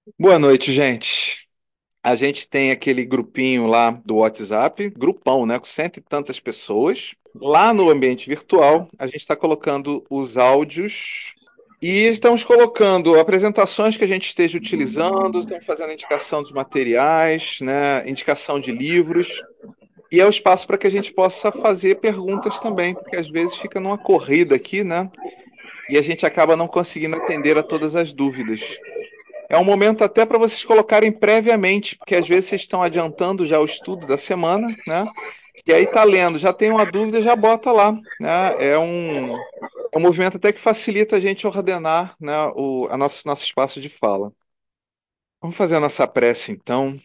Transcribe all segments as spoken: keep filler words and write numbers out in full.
Boa noite, gente. A gente tem aquele grupinho lá do WhatsApp, grupão, né, com cento e tantas pessoas. Lá no ambiente virtual, a gente está colocando os áudios e estamos colocando apresentações que a gente esteja utilizando, estamos fazendo indicação dos materiais, né, indicação de livros. E é o espaço para que a gente possa fazer perguntas também, porque às vezes fica numa corrida aqui, né? E a gente acaba não conseguindo atender a todas as dúvidas. É um momento até para vocês colocarem previamente, porque às vezes vocês estão adiantando já o estudo da semana, né? E aí tá lendo, já tem uma dúvida, já bota lá, né? É um, é um movimento até que facilita a gente ordenar, né, o a nosso, nosso espaço de fala. Vamos fazer a nossa prece então,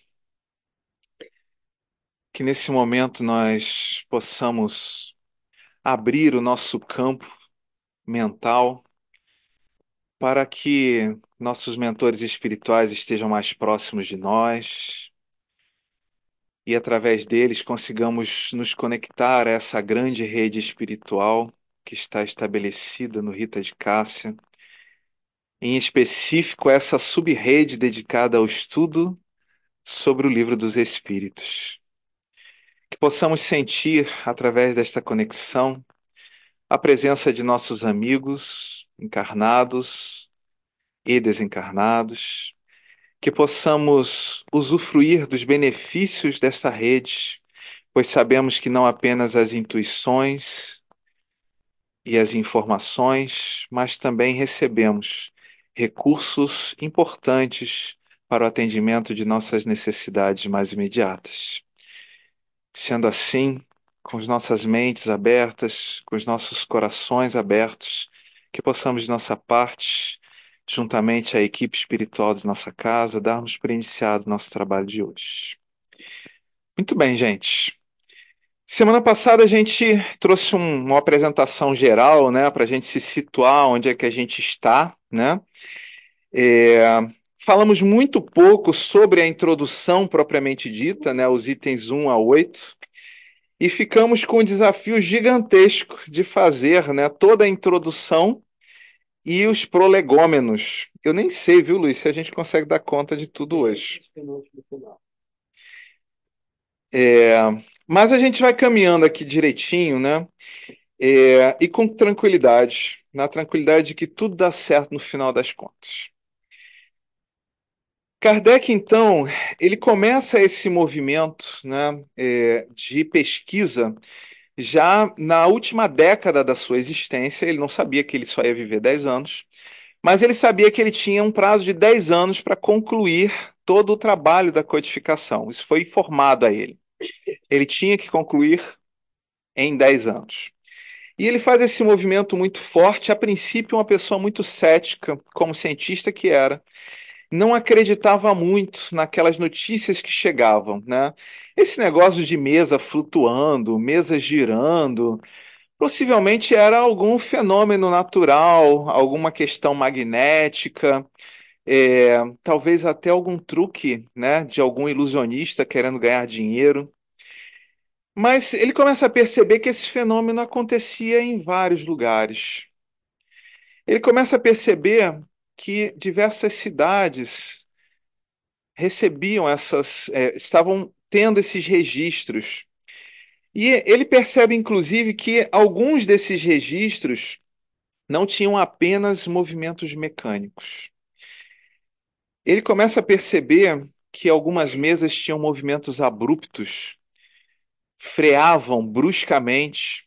que nesse momento nós possamos abrir o nosso campo mental para que nossos mentores espirituais estejam mais próximos de nós e através deles consigamos nos conectar a essa grande rede espiritual que está estabelecida no Rita de Cássia, em específico essa sub-rede dedicada ao estudo sobre o Livro dos Espíritos. Que possamos sentir, através desta conexão, a presença de nossos amigos encarnados e desencarnados, que possamos usufruir dos benefícios desta rede, pois sabemos que não apenas as intuições e as informações, mas também recebemos recursos importantes para o atendimento de nossas necessidades mais imediatas. Sendo assim, com as nossas mentes abertas, com os nossos corações abertos, que possamos, de nossa parte, juntamente à equipe espiritual de nossa casa, darmos por iniciado o nosso trabalho de hoje. Muito bem, gente. Semana passada a gente trouxe um- uma apresentação geral, né, para a gente se situar onde é que a gente está, né? É, falamos muito pouco sobre a introdução propriamente dita, né, os itens um a oito, e ficamos com o desafio gigantesco de fazer, né, toda a introdução e os prolegômenos. Eu nem sei, viu, Luiz, se a gente consegue dar conta de tudo hoje. É, mas a gente vai caminhando aqui direitinho, né? É, e com tranquilidade, na tranquilidade de que tudo dá certo no final das contas. Kardec, então, ele começa esse movimento, né, é, de pesquisa já na última década da sua existência. Ele não sabia que ele só ia viver dez anos, mas ele sabia que ele tinha um prazo de dez anos para concluir todo o trabalho da codificação. Isso foi informado a ele. Ele tinha que concluir em dez anos. E ele faz esse movimento muito forte. A princípio, uma pessoa muito cética, como cientista que era, não acreditava muito naquelas notícias que chegavam, né? Esse negócio de mesa flutuando, mesa girando, possivelmente era algum fenômeno natural, alguma questão magnética, é, talvez até algum truque, né, de algum ilusionista querendo ganhar dinheiro. Mas ele começa a perceber que esse fenômeno acontecia em vários lugares. Ele começa a perceber que diversas cidades recebiam essas, é, estavam tendo esses registros. E ele percebe, inclusive, que alguns desses registros não tinham apenas movimentos mecânicos. Ele começa a perceber que algumas mesas tinham movimentos abruptos, freavam bruscamente,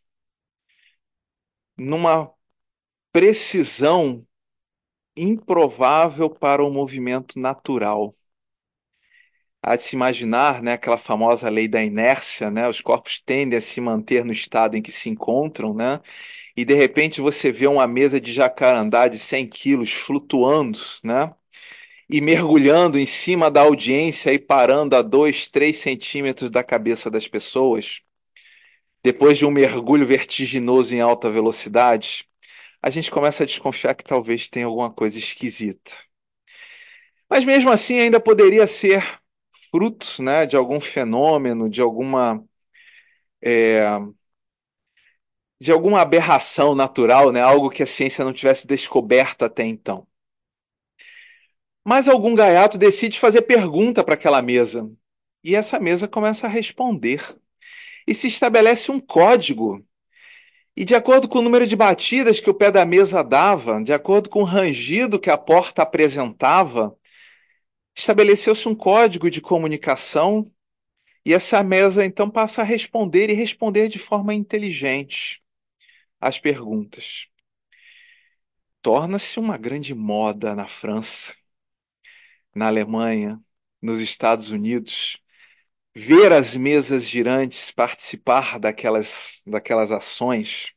numa precisão improvável para o movimento natural. Há de se imaginar, né, aquela famosa lei da inércia, né? Os corpos tendem a se manter no estado em que se encontram, né? E de repente você vê uma mesa de jacarandá de cem quilos flutuando, né? E mergulhando em cima da audiência e parando a dois, três centímetros da cabeça das pessoas. Depois de um mergulho vertiginoso em alta velocidade, a gente começa a desconfiar que talvez tenha alguma coisa esquisita. Mas mesmo assim ainda poderia ser fruto, né, de algum fenômeno, de alguma, é, de alguma aberração natural, né, algo que a ciência não tivesse descoberto até então. Mas algum gaiato decide fazer pergunta para aquela mesa. E essa mesa começa a responder. E se estabelece um código. E de acordo com o número de batidas que o pé da mesa dava, de acordo com o rangido que a porta apresentava, estabeleceu-se um código de comunicação. E essa mesa então passa a responder e responder de forma inteligente às perguntas. Torna-se uma grande moda na França, na Alemanha, nos Estados Unidos, ver as mesas girantes participar daquelas, daquelas ações.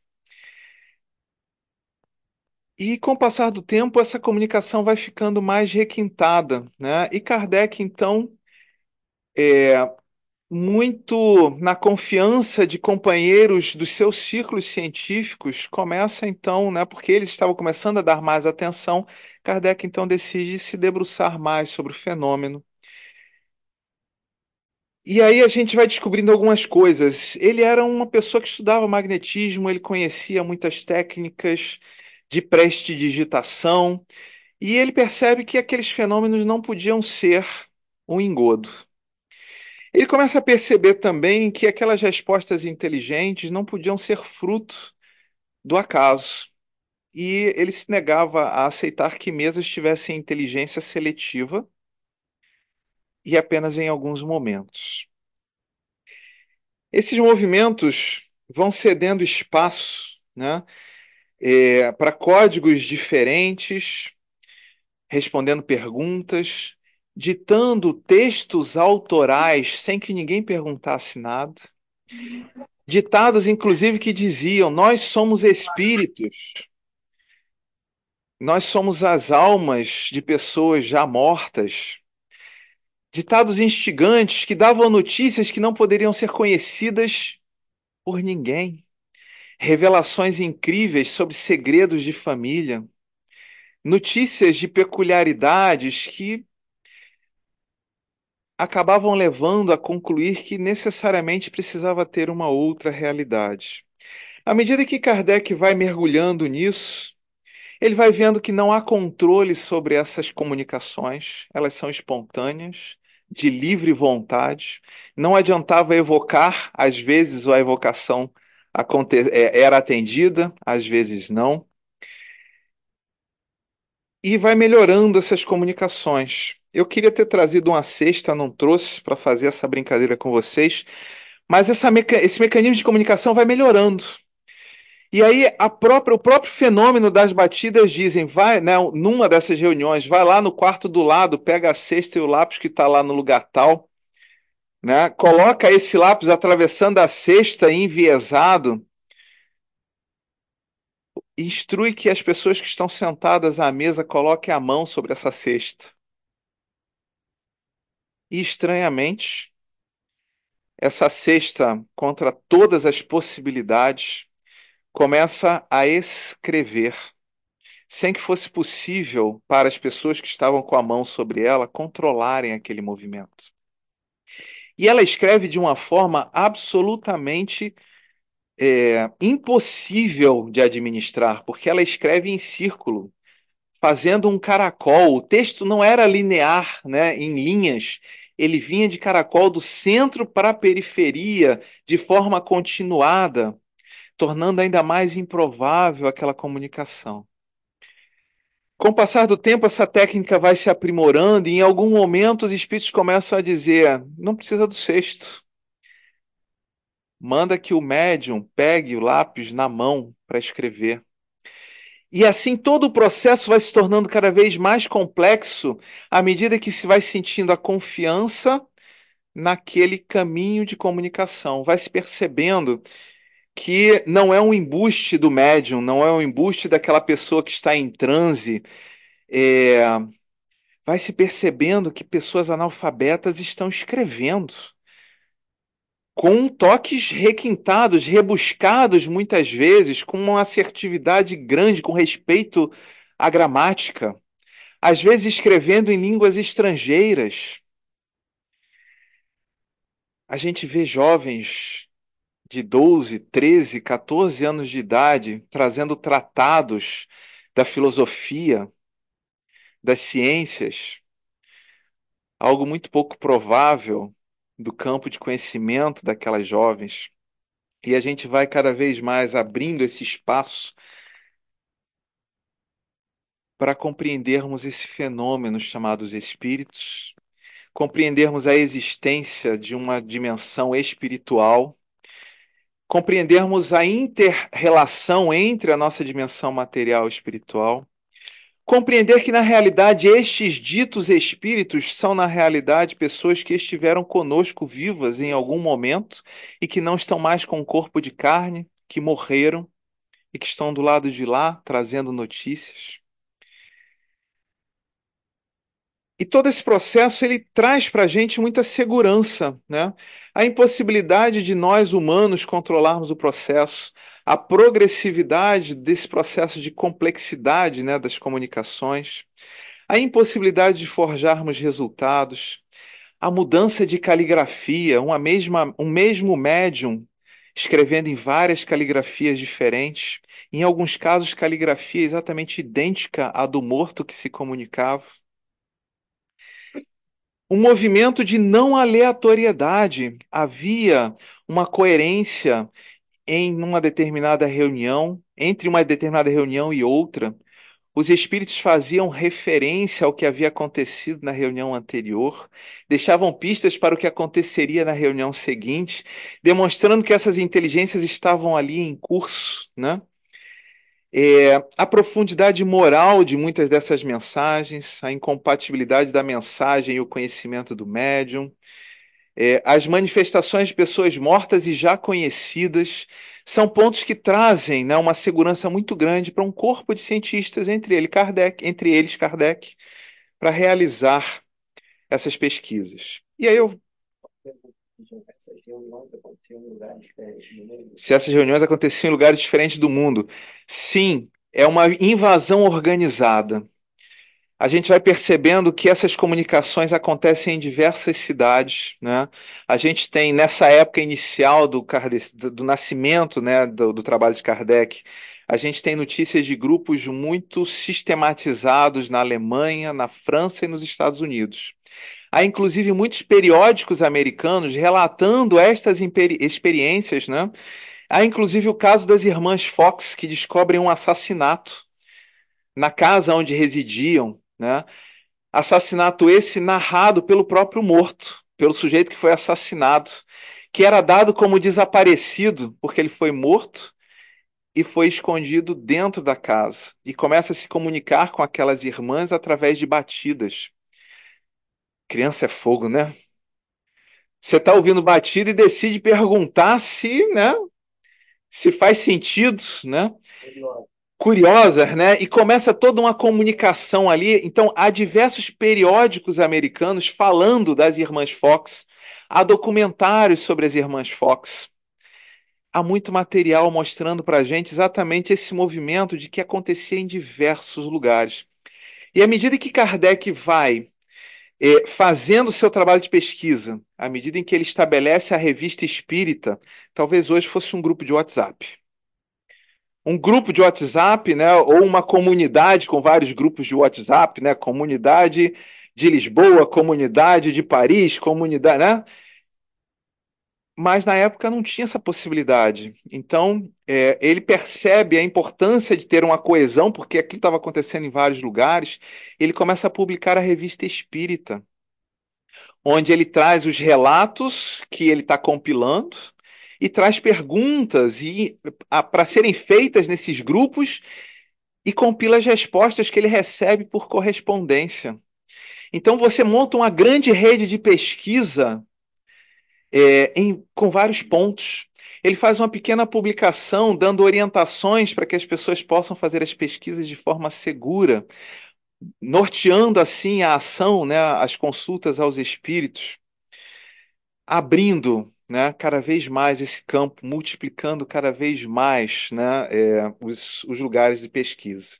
E com o passar do tempo, essa comunicação vai ficando mais requintada, né? E Kardec, então, é, muito na confiança de companheiros dos seus círculos científicos, começa então, né, porque eles estavam começando a dar mais atenção, Kardec então decide se debruçar mais sobre o fenômeno. E aí a gente vai descobrindo algumas coisas. Ele era uma pessoa que estudava magnetismo, ele conhecia muitas técnicas de prestidigitação, e ele percebe que aqueles fenômenos não podiam ser um engodo. Ele começa a perceber também que aquelas respostas inteligentes não podiam ser fruto do acaso. E ele se negava a aceitar que mesas tivessem inteligência seletiva e apenas em alguns momentos. Esses movimentos vão cedendo espaço, né, é, para códigos diferentes, respondendo perguntas, ditando textos autorais sem que ninguém perguntasse nada. Ditados, inclusive, que diziam: nós somos espíritos, nós somos as almas de pessoas já mortas. Ditados instigantes que davam notícias que não poderiam ser conhecidas por ninguém. Revelações incríveis sobre segredos de família. Notícias de peculiaridades que acabavam levando a concluir que necessariamente precisava ter uma outra realidade. À medida que Kardec vai mergulhando nisso, ele vai vendo que não há controle sobre essas comunicações, elas são espontâneas, de livre vontade. Não adiantava evocar, às vezes a evocação aconte- é, era atendida, às vezes não. E vai melhorando essas comunicações. Eu queria ter trazido uma cesta, não trouxe para fazer essa brincadeira com vocês, mas essa meca- esse mecanismo de comunicação vai melhorando. E aí a própria, o próprio fenômeno das batidas dizem, vai, né, numa dessas reuniões, vai lá no quarto do lado, pega a cesta e o lápis que está lá no lugar tal, né, coloca esse lápis atravessando a cesta enviesado, e instrui que as pessoas que estão sentadas à mesa coloquem a mão sobre essa cesta. E estranhamente, essa cesta, contra todas as possibilidades, começa a escrever, sem que fosse possível para as pessoas que estavam com a mão sobre ela controlarem aquele movimento. E ela escreve de uma forma absolutamente é, impossível de administrar, porque ela escreve em círculo, fazendo um caracol. O texto não era linear, né, em linhas. Ele vinha de caracol do centro para a periferia, de forma continuada, tornando ainda mais improvável aquela comunicação. Com o passar do tempo, essa técnica vai se aprimorando e em algum momento os espíritos começam a dizer: não precisa do sexto. Manda que o médium pegue o lápis na mão para escrever. E assim todo o processo vai se tornando cada vez mais complexo à medida que se vai sentindo a confiança naquele caminho de comunicação. Vai se percebendo que não é um embuste do médium, não é um embuste daquela pessoa que está em transe. É, vai se percebendo que pessoas analfabetas estão escrevendo com toques requintados, rebuscados muitas vezes, com uma assertividade grande, com respeito à gramática, às vezes escrevendo em línguas estrangeiras. A gente vê jovens de doze, treze, quatorze anos de idade trazendo tratados da filosofia, das ciências, algo muito pouco provável do campo de conhecimento daquelas jovens. E a gente vai cada vez mais abrindo esse espaço para compreendermos esse fenômeno chamado os espíritos, compreendermos a existência de uma dimensão espiritual, compreendermos a inter-relação entre a nossa dimensão material e espiritual, compreender que, na realidade, estes ditos espíritos são, na realidade, pessoas que estiveram conosco vivas em algum momento e que não estão mais com o corpo de carne, que morreram e que estão do lado de lá trazendo notícias. E todo esse processo ele traz para a gente muita segurança, né? A impossibilidade de nós humanos controlarmos o processo, a progressividade desse processo de complexidade, né, das comunicações, a impossibilidade de forjarmos resultados, a mudança de caligrafia, uma mesma, um mesmo médium escrevendo em várias caligrafias diferentes, em alguns casos caligrafia exatamente idêntica à do morto que se comunicava. Um movimento de não aleatoriedade. Havia uma coerência em uma determinada reunião, entre uma determinada reunião e outra. Os espíritos faziam referência ao que havia acontecido na reunião anterior, deixavam pistas para o que aconteceria na reunião seguinte, demonstrando que essas inteligências estavam ali em curso, né? É, a profundidade moral de muitas dessas mensagens, a incompatibilidade da mensagem e o conhecimento do médium, é, as manifestações de pessoas mortas e já conhecidas, são pontos que trazem, né, uma segurança muito grande para um corpo de cientistas, entre, ele, Kardec, entre eles Kardec, para realizar essas pesquisas. E aí eu Se essas reuniões aconteciam em lugares diferentes do mundo. Sim, é uma invasão organizada. A gente vai percebendo que essas comunicações acontecem em diversas cidades, né? A gente tem, nessa época inicial do, Kardec, do, do nascimento, né, do, do trabalho de Kardec, a gente tem notícias de grupos muito sistematizados na Alemanha, na França e nos Estados Unidos. Há, inclusive, muitos periódicos americanos relatando estas experiências, né? Há, inclusive, o caso das irmãs Fox, que descobrem um assassinato na casa onde residiam, né? Assassinato esse narrado pelo próprio morto, pelo sujeito que foi assassinado, que era dado como desaparecido porque ele foi morto e foi escondido dentro da casa. E começa a se comunicar com aquelas irmãs através de batidas. Criança é fogo, né? Você está ouvindo batida e decide perguntar se, né, se faz sentido, né? Curiosas, né? E começa toda uma comunicação ali. Então, há diversos periódicos americanos falando das irmãs Fox, há documentários sobre as irmãs Fox. Há muito material mostrando para a gente exatamente esse movimento de que acontecia em diversos lugares. E à medida que Kardec vai é, fazendo o seu trabalho de pesquisa, à medida em que ele estabelece a revista espírita, talvez hoje fosse um grupo de WhatsApp. Um grupo de WhatsApp, né, ou uma comunidade com vários grupos de WhatsApp, né, comunidade de Lisboa, comunidade de Paris, comunidade, né? Mas na época não tinha essa possibilidade. Então, é, ele percebe a importância de ter uma coesão, porque aquilo estava acontecendo em vários lugares. Ele começa a publicar a Revista Espírita, onde ele traz os relatos que ele está compilando e traz perguntas e para serem feitas nesses grupos e compila as respostas que ele recebe por correspondência. Então você monta uma grande rede de pesquisa é, em, com vários pontos. Ele faz uma pequena publicação dando orientações para que as pessoas possam fazer as pesquisas de forma segura, norteando assim a ação, né, as consultas aos espíritos, abrindo, né, cada vez mais esse campo, multiplicando cada vez mais, né, é, os, os lugares de pesquisa.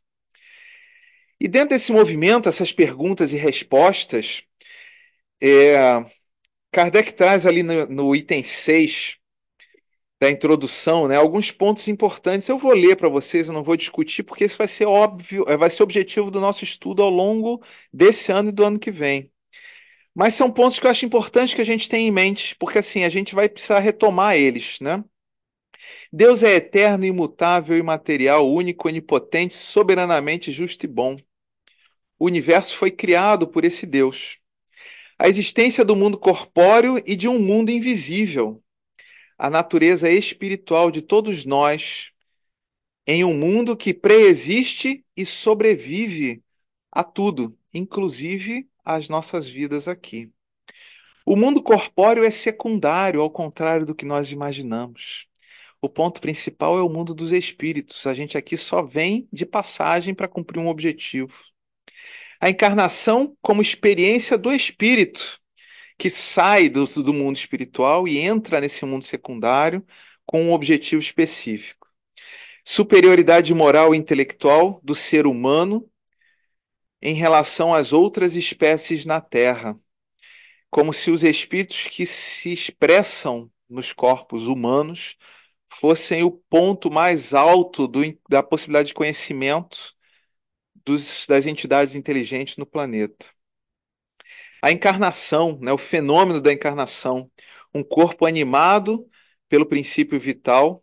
E dentro desse movimento, essas perguntas e respostas, é, Kardec traz ali no, no item seis da introdução, né, alguns pontos importantes. Eu vou ler para vocês, eu não vou discutir, porque isso vai ser óbvio, eh, vai ser objetivo do nosso estudo ao longo desse ano e do ano que vem. Mas são pontos que eu acho importantes que a gente tenha em mente, porque assim, a gente vai precisar retomar eles, né? Deus é eterno, imutável, imaterial, único, onipotente, soberanamente justo e bom. O universo foi criado por esse Deus. A existência do mundo corpóreo e de um mundo invisível. A natureza espiritual de todos nós em um mundo que preexiste e sobrevive a tudo, inclusive às nossas vidas aqui. O mundo corpóreo é secundário, ao contrário do que nós imaginamos. O ponto principal é o mundo dos espíritos. A gente aqui só vem de passagem para cumprir um objetivo. A encarnação como experiência do espírito, que sai do, do mundo espiritual e entra nesse mundo secundário com um objetivo específico. Superioridade moral e intelectual do ser humano em relação às outras espécies na Terra, como se os espíritos que se expressam nos corpos humanos fossem o ponto mais alto do, da possibilidade de conhecimento dos, das entidades inteligentes no planeta. A encarnação, né, o fenômeno da encarnação, um corpo animado pelo princípio vital,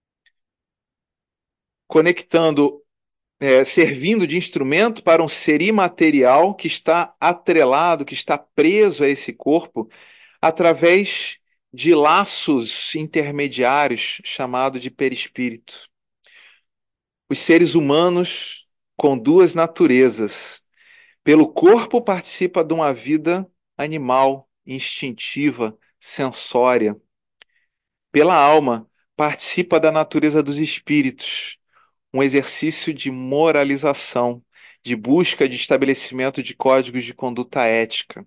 conectando, é, servindo de instrumento para um ser imaterial que está atrelado, que está preso a esse corpo através de laços intermediários chamado de perispírito. Os seres humanos com duas naturezas. Pelo corpo participa de uma vida animal, instintiva, sensória. Pela alma participa da natureza dos espíritos, um exercício de moralização, de busca de estabelecimento de códigos de conduta ética.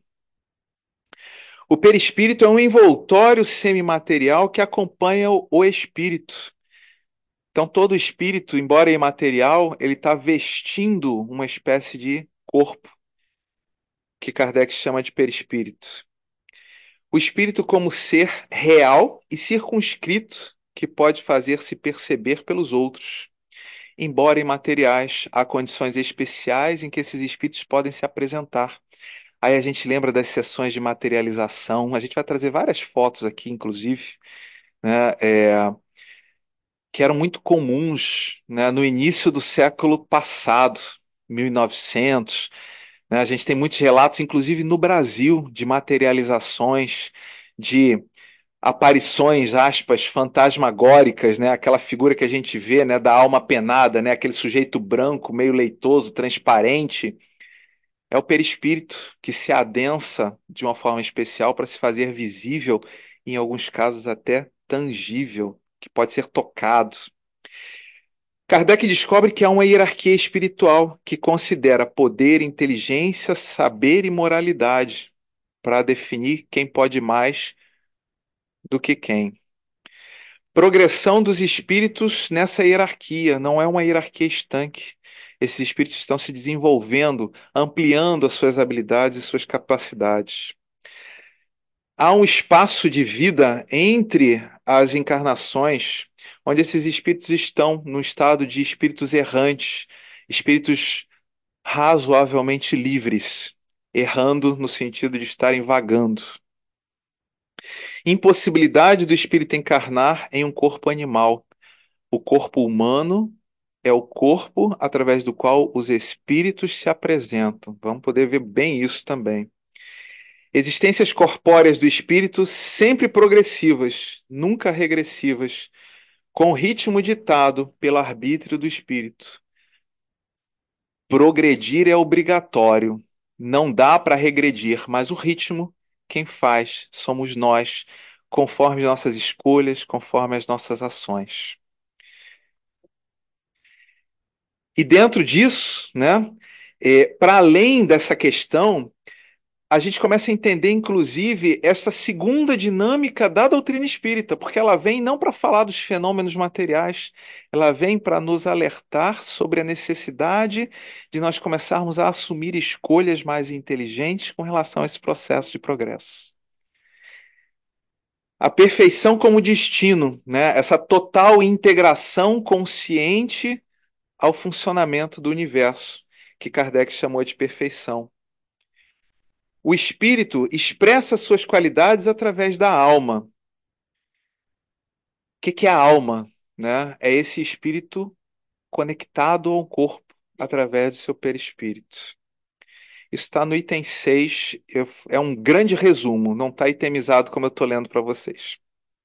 O perispírito é um envoltório semimaterial que acompanha o espírito. Então, todo espírito, embora imaterial, ele está vestindo uma espécie de corpo, que Kardec chama de perispírito. O espírito como ser real e circunscrito que pode fazer-se perceber pelos outros. Embora imateriais, há condições especiais em que esses espíritos podem se apresentar. Aí a gente lembra das sessões de materialização. A gente vai trazer várias fotos aqui, inclusive, né, é, que eram muito comuns, né, no início do século passado, mil e novecentos. Né, a gente tem muitos relatos, inclusive no Brasil, de materializações, de aparições, aspas, fantasmagóricas, né? Aquela figura que a gente vê, né, da alma penada, né? Aquele sujeito branco, meio leitoso, transparente. É o perispírito que se adensa de uma forma especial para se fazer visível, em alguns casos até tangível, que pode ser tocado. Kardec descobre que há uma hierarquia espiritual que considera poder, inteligência, saber e moralidade para definir quem pode mais do que quem. Progressão dos espíritos nessa hierarquia, não é uma hierarquia estanque. Esses espíritos estão se desenvolvendo, ampliando as suas habilidades e suas capacidades. Há um espaço de vida entre as encarnações, onde esses espíritos estão no estado de espíritos errantes, espíritos razoavelmente livres, errando no sentido de estarem vagando. Impossibilidade do espírito encarnar em um corpo animal. O corpo humano é o corpo através do qual os espíritos se apresentam. Vamos poder ver bem isso também. Existências corpóreas do espírito sempre progressivas, nunca regressivas, com ritmo ditado pelo arbítrio do espírito. Progredir é obrigatório. Não dá para regredir, mas o ritmo, quem faz, somos nós, conforme as nossas escolhas, conforme as nossas ações. E dentro disso, né, é, para além dessa questão, a gente começa a entender, inclusive, essa segunda dinâmica da doutrina espírita, porque ela vem não para falar dos fenômenos materiais, ela vem para nos alertar sobre a necessidade de nós começarmos a assumir escolhas mais inteligentes com relação a esse processo de progresso. A perfeição como destino, né? Essa total integração consciente ao funcionamento do universo, que Kardec chamou de perfeição. O espírito expressa suas qualidades através da alma. O que que é a alma? Né? É esse espírito conectado ao corpo através do seu perispírito. Isso está no item seis, é um grande resumo, não está itemizado como eu estou lendo para vocês.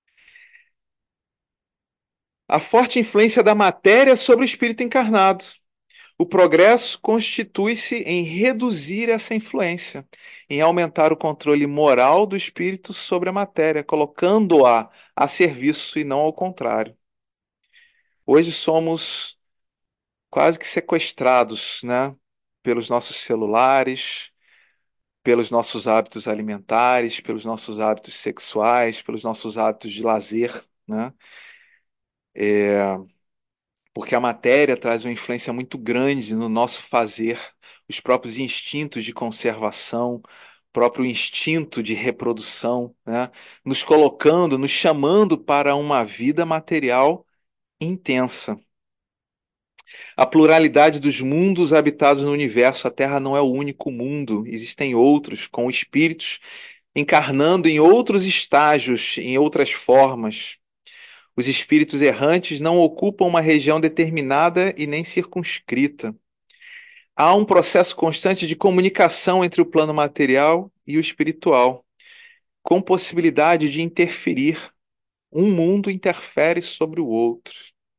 A forte influência da matéria sobre o espírito encarnado. O progresso constitui-se em reduzir essa influência, em aumentar o controle moral do espírito sobre a matéria, colocando-a a serviço e não ao contrário. Hoje somos quase que sequestrados, né, pelos nossos celulares, pelos nossos hábitos alimentares, pelos nossos hábitos sexuais, pelos nossos hábitos de lazer, né? É, porque a matéria traz uma influência muito grande no nosso fazer, os próprios instintos de conservação, próprio instinto de reprodução, né? Nos colocando, nos chamando para uma vida material intensa. A pluralidade dos mundos habitados no universo, a Terra não é o único mundo, existem outros, com espíritos encarnando em outros estágios, em outras formas. Os espíritos errantes não ocupam uma região determinada e nem circunscrita. Há um processo constante de comunicação entre o plano material e o espiritual, com possibilidade de interferir. Um mundo interfere sobre o outro.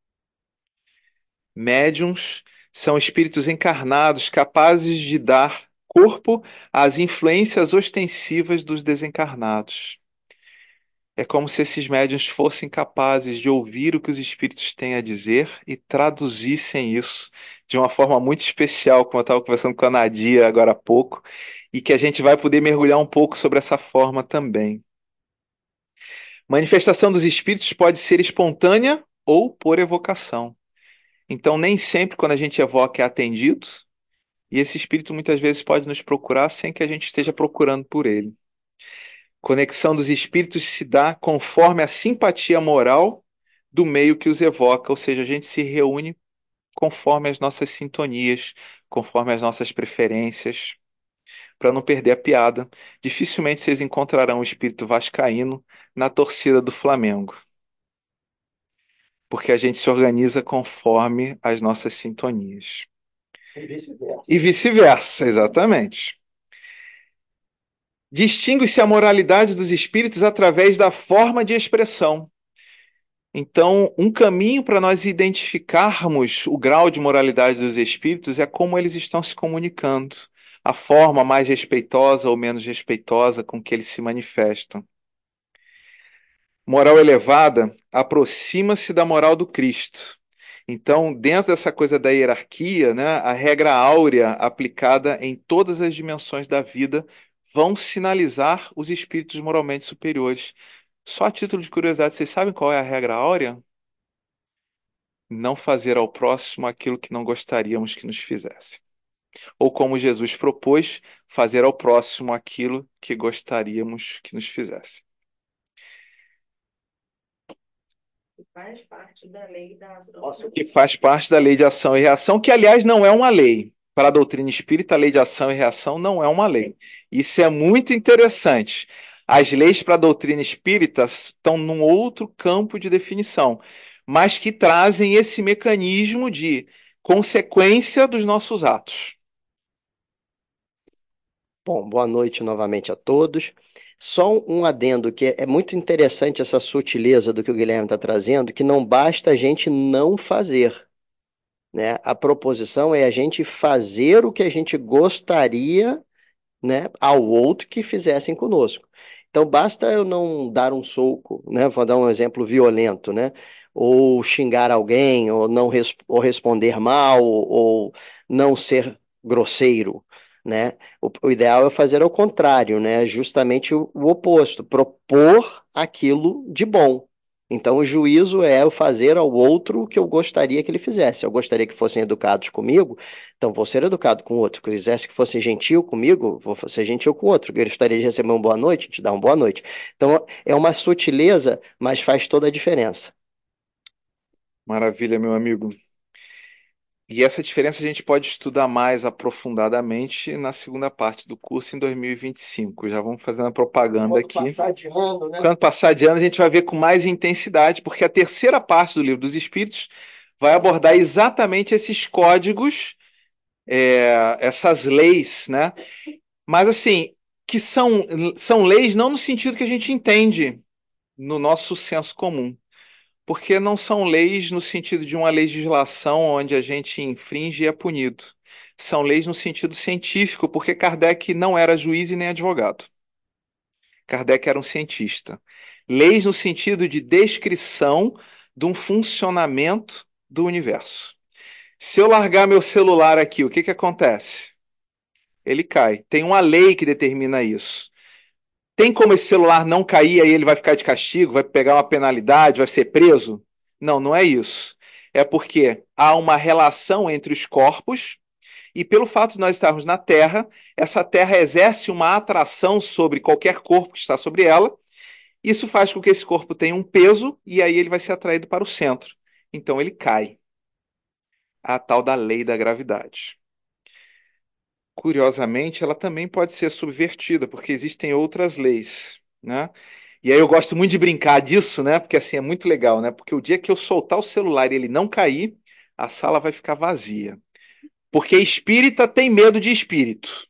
Médiuns são espíritos encarnados capazes de dar corpo às influências ostensivas dos desencarnados. É como se esses médiuns fossem capazes de ouvir o que os espíritos têm a dizer e traduzissem isso de uma forma muito especial, como eu estava conversando com a Nadia agora há pouco, e que a gente vai poder mergulhar um pouco sobre essa forma também. Manifestação dos espíritos pode ser espontânea ou por evocação. Então, nem sempre quando a gente evoca é atendido, e esse espírito muitas vezes pode nos procurar sem que a gente esteja procurando por ele. Conexão dos espíritos se dá conforme a simpatia moral do meio que os evoca, ou seja, a gente se reúne conforme as nossas sintonias, conforme as nossas preferências, para não perder a piada. Dificilmente vocês encontrarão o espírito vascaíno na torcida do Flamengo, porque a gente se organiza conforme as nossas sintonias. E vice-versa. E vice-versa, exatamente. Distingue-se a moralidade dos espíritos através da forma de expressão. Então, um caminho para nós identificarmos o grau de moralidade dos espíritos é como eles estão se comunicando, a forma mais respeitosa ou menos respeitosa com que eles se manifestam. Moral elevada aproxima-se da moral do Cristo. Então, dentro dessa coisa da hierarquia, né, a regra áurea aplicada em todas as dimensões da vida vão sinalizar os espíritos moralmente superiores. Só a título de curiosidade, vocês sabem qual é a regra áurea? Não fazer ao próximo aquilo que não gostaríamos que nos fizesse. Ou como Jesus propôs, fazer ao próximo aquilo que gostaríamos que nos fizesse. Faz parte da lei da ação. Que faz parte da lei de ação e reação, que, aliás, não é uma lei. Para a doutrina espírita, a lei de ação e reação não é uma lei. Isso é muito interessante. As leis para a doutrina espírita estão num outro campo de definição, mas que trazem esse mecanismo de consequência dos nossos atos. Bom, boa noite novamente a todos. Só um adendo que é muito interessante essa sutileza do que o Guilherme está trazendo, que não basta a gente não fazer, né? A proposição é a gente fazer o que a gente gostaria, né, ao outro que fizessem conosco. Então, basta eu não dar um soco, né? Vou dar um exemplo violento, né? Ou xingar alguém, ou não res- ou responder mal, ou não ser grosseiro, né? O, o ideal é fazer ao contrário, né? Justamente o, o oposto, propor aquilo de bom, Então, o juízo é o fazer ao outro o que eu gostaria que ele fizesse. Eu gostaria que fossem educados comigo, então vou ser educado com o outro. Se eu quisesse que fosse gentil comigo, vou ser gentil com o outro. Eu gostaria de receber uma boa noite, te dar uma boa noite. Então, é uma sutileza, mas faz toda a diferença. Maravilha, meu amigo. E essa diferença a gente pode estudar mais aprofundadamente na segunda parte do curso em dois mil e vinte e cinco. Já vamos fazendo a propaganda Quando aqui. passar de ano, né? Quando passar de ano, a gente vai ver com mais intensidade, porque a terceira parte do Livro dos Espíritos vai abordar exatamente esses códigos, é, essas leis, né? Mas assim, que são, são leis não no sentido que a gente entende no nosso senso comum. Porque não são leis no sentido de uma legislação onde a gente infringe e é punido. São leis no sentido científico, porque Kardec não era juiz e nem advogado. Kardec era um cientista. Leis no sentido de descrição de um funcionamento do universo. Se eu largar meu celular aqui, o que que acontece? Ele cai. Tem uma lei que determina isso. Tem como esse celular não cair, aí ele vai ficar de castigo, vai pegar uma penalidade, vai ser preso? Não, não é isso. É porque há uma relação entre os corpos e pelo fato de nós estarmos na Terra, essa Terra exerce uma atração sobre qualquer corpo que está sobre ela. Isso faz com que esse corpo tenha um peso e aí ele vai ser atraído para o centro. Então ele cai. A tal da lei da gravidade. Curiosamente, ela também pode ser subvertida, porque existem outras leis, né? E aí eu gosto muito de brincar disso, né? Porque assim é muito legal, né? Porque o dia que eu soltar o celular e ele não cair, a sala vai ficar vazia. Porque espírita tem medo de espírito.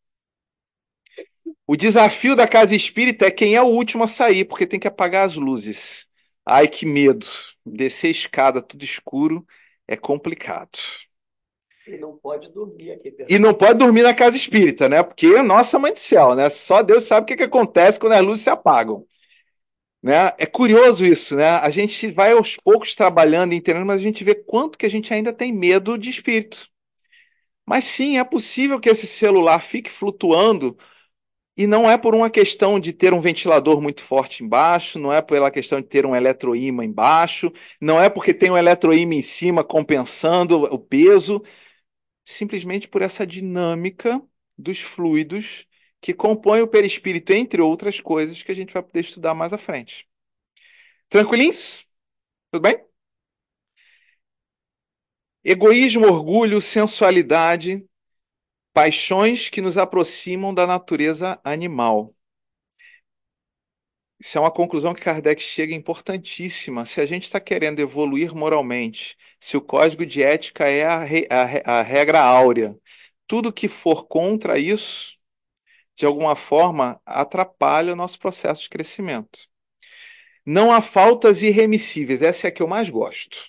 O desafio da casa espírita é quem é o último a sair, porque tem que apagar as luzes. Ai, que medo. Descer a escada tudo escuro é complicado. E não pode dormir aqui, E pessoal. não pode dormir na casa espírita, né? Porque, nossa mãe do céu, né? Só Deus sabe o que, que acontece quando as luzes se apagam. Né? É curioso isso, né? A gente vai aos poucos trabalhando e entendendo, mas a gente vê quanto que a gente ainda tem medo de espírito. Mas sim, é possível que esse celular fique flutuando e não é por uma questão de ter um ventilador muito forte embaixo, não é pela questão de ter um eletroímã embaixo, não é porque tem um eletroímã em cima compensando o peso, simplesmente por essa dinâmica dos fluidos que compõem o perispírito, entre outras coisas que a gente vai poder estudar mais à frente. Tranquilinhos? Tudo bem? Egoísmo, orgulho, sensualidade, paixões que nos aproximam da natureza animal. Isso é uma conclusão que Kardec chega importantíssima. Se a gente está querendo evoluir moralmente, se o código de ética é a, re, a, re, a regra áurea, tudo que for contra isso, de alguma forma, atrapalha o nosso processo de crescimento. Não há faltas irremissíveis, essa é a que eu mais gosto.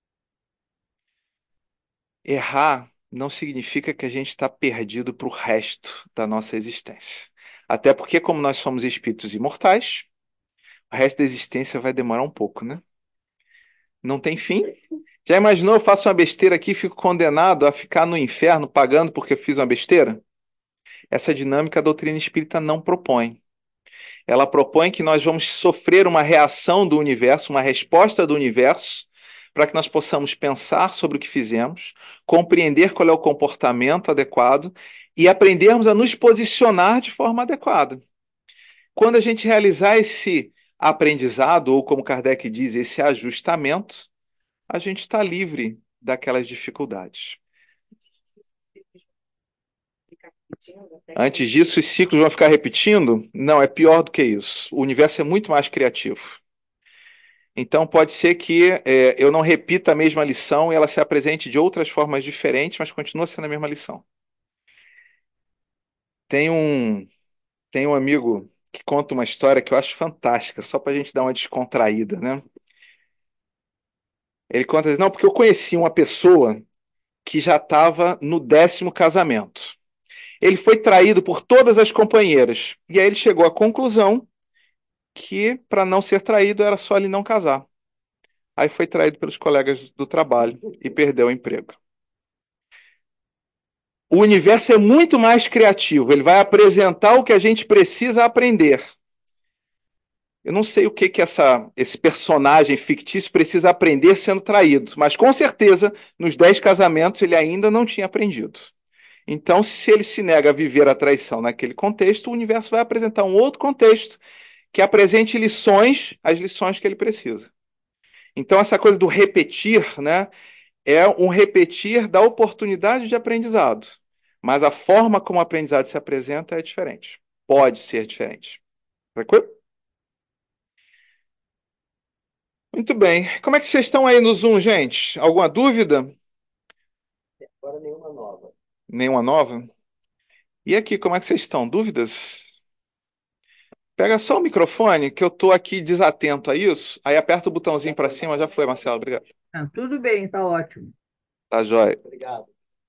Errar não significa que a gente está perdido para o resto da nossa existência. Até porque, como nós somos espíritos imortais, o resto da existência vai demorar um pouco, né? Não tem fim. Já imaginou, eu faço uma besteira aqui e fico condenado a ficar no inferno pagando porque eu fiz uma besteira? Essa dinâmica a doutrina espírita não propõe. Ela propõe que nós vamos sofrer uma reação do universo, uma resposta do universo, para que nós possamos pensar sobre o que fizemos, compreender qual é o comportamento adequado e aprendermos a nos posicionar de forma adequada. Quando a gente realizar esse aprendizado, ou como Kardec diz, esse ajustamento, a gente está livre daquelas dificuldades. Antes disso, os ciclos vão ficar repetindo? Não, é pior do que isso. O universo é muito mais criativo. Então, pode ser que é, eu não repita a mesma lição e ela se apresente de outras formas diferentes, mas continua sendo a mesma lição. Tem um, tem um amigo que conta uma história que eu acho fantástica, só para a gente dar uma descontraída, né? Ele conta assim, não, porque eu conheci uma pessoa que já estava no décimo casamento. Ele foi traído por todas as companheiras. E aí ele chegou à conclusão que, para não ser traído, era só ele não casar. Aí foi traído pelos colegas do trabalho e perdeu o emprego. O universo é muito mais criativo. Ele vai apresentar o que a gente precisa aprender. Eu não sei o que que essa, esse personagem fictício precisa aprender sendo traído, mas com certeza, nos dez casamentos, ele ainda não tinha aprendido. Então, se ele se nega a viver a traição naquele contexto, o universo vai apresentar um outro contexto que apresente lições, as lições que ele precisa. Então, essa coisa do repetir, né, é um repetir da oportunidade de aprendizado. Mas a forma como o aprendizado se apresenta é diferente. Pode ser diferente. Tranquilo? Muito bem. Como é que vocês estão aí no Zoom, gente? Alguma dúvida? Agora nenhuma nova. Nenhuma nova? E aqui, como é que vocês estão? Dúvidas? Pega só o microfone, que eu tô aqui desatento a isso. Aí aperta o botãozinho para cima. Já foi, Marcelo. Obrigado. Ah, tudo bem, tá ótimo. Tá joia. Obrigado.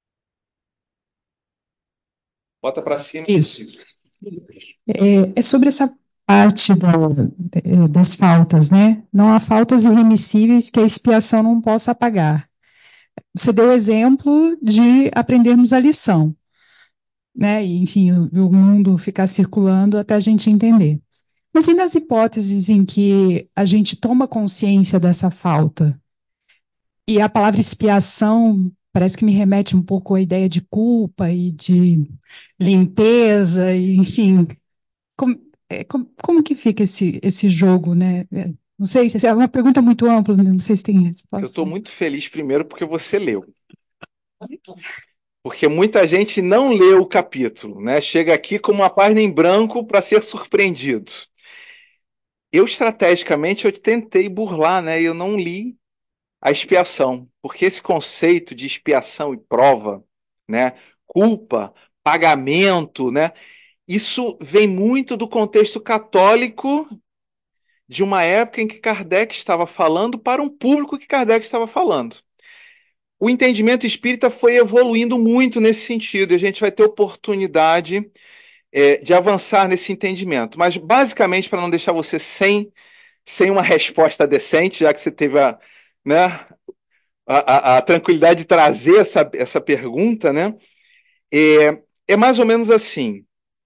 Bota para cima. Isso. É, é sobre essa parte da- é, das faltas, né? Não há faltas irremissíveis que a expiação não possa apagar. Você deu o exemplo de aprendermos a lição, né? E, enfim, o, o mundo ficar circulando até a gente entender. Mas e nas hipóteses em que a gente toma consciência dessa falta? E a palavra expiação parece que me remete um pouco à ideia de culpa e de limpeza, e, enfim. Como, é, como, como que fica esse, esse jogo, né? É, não sei, se é uma pergunta muito ampla, né? Não sei se tem Eu resposta. estou muito feliz, primeiro, porque você leu. Porque muita gente não lê o capítulo, né? Chega aqui com uma página em branco para ser surpreendido. Eu, estrategicamente, eu tentei burlar, né? Eu não li a expiação, porque esse conceito de expiação e prova, né? Culpa, pagamento, né? Isso vem muito do contexto católico de uma época em que Kardec estava falando para um público que Kardec estava falando. O entendimento espírita foi evoluindo muito nesse sentido, e a gente vai ter oportunidade é, de avançar nesse entendimento. Mas, basicamente, para não deixar você sem, sem uma resposta decente, já que você teve a, né, a, a, a tranquilidade de trazer essa, essa pergunta, né, é, é mais ou menos assim.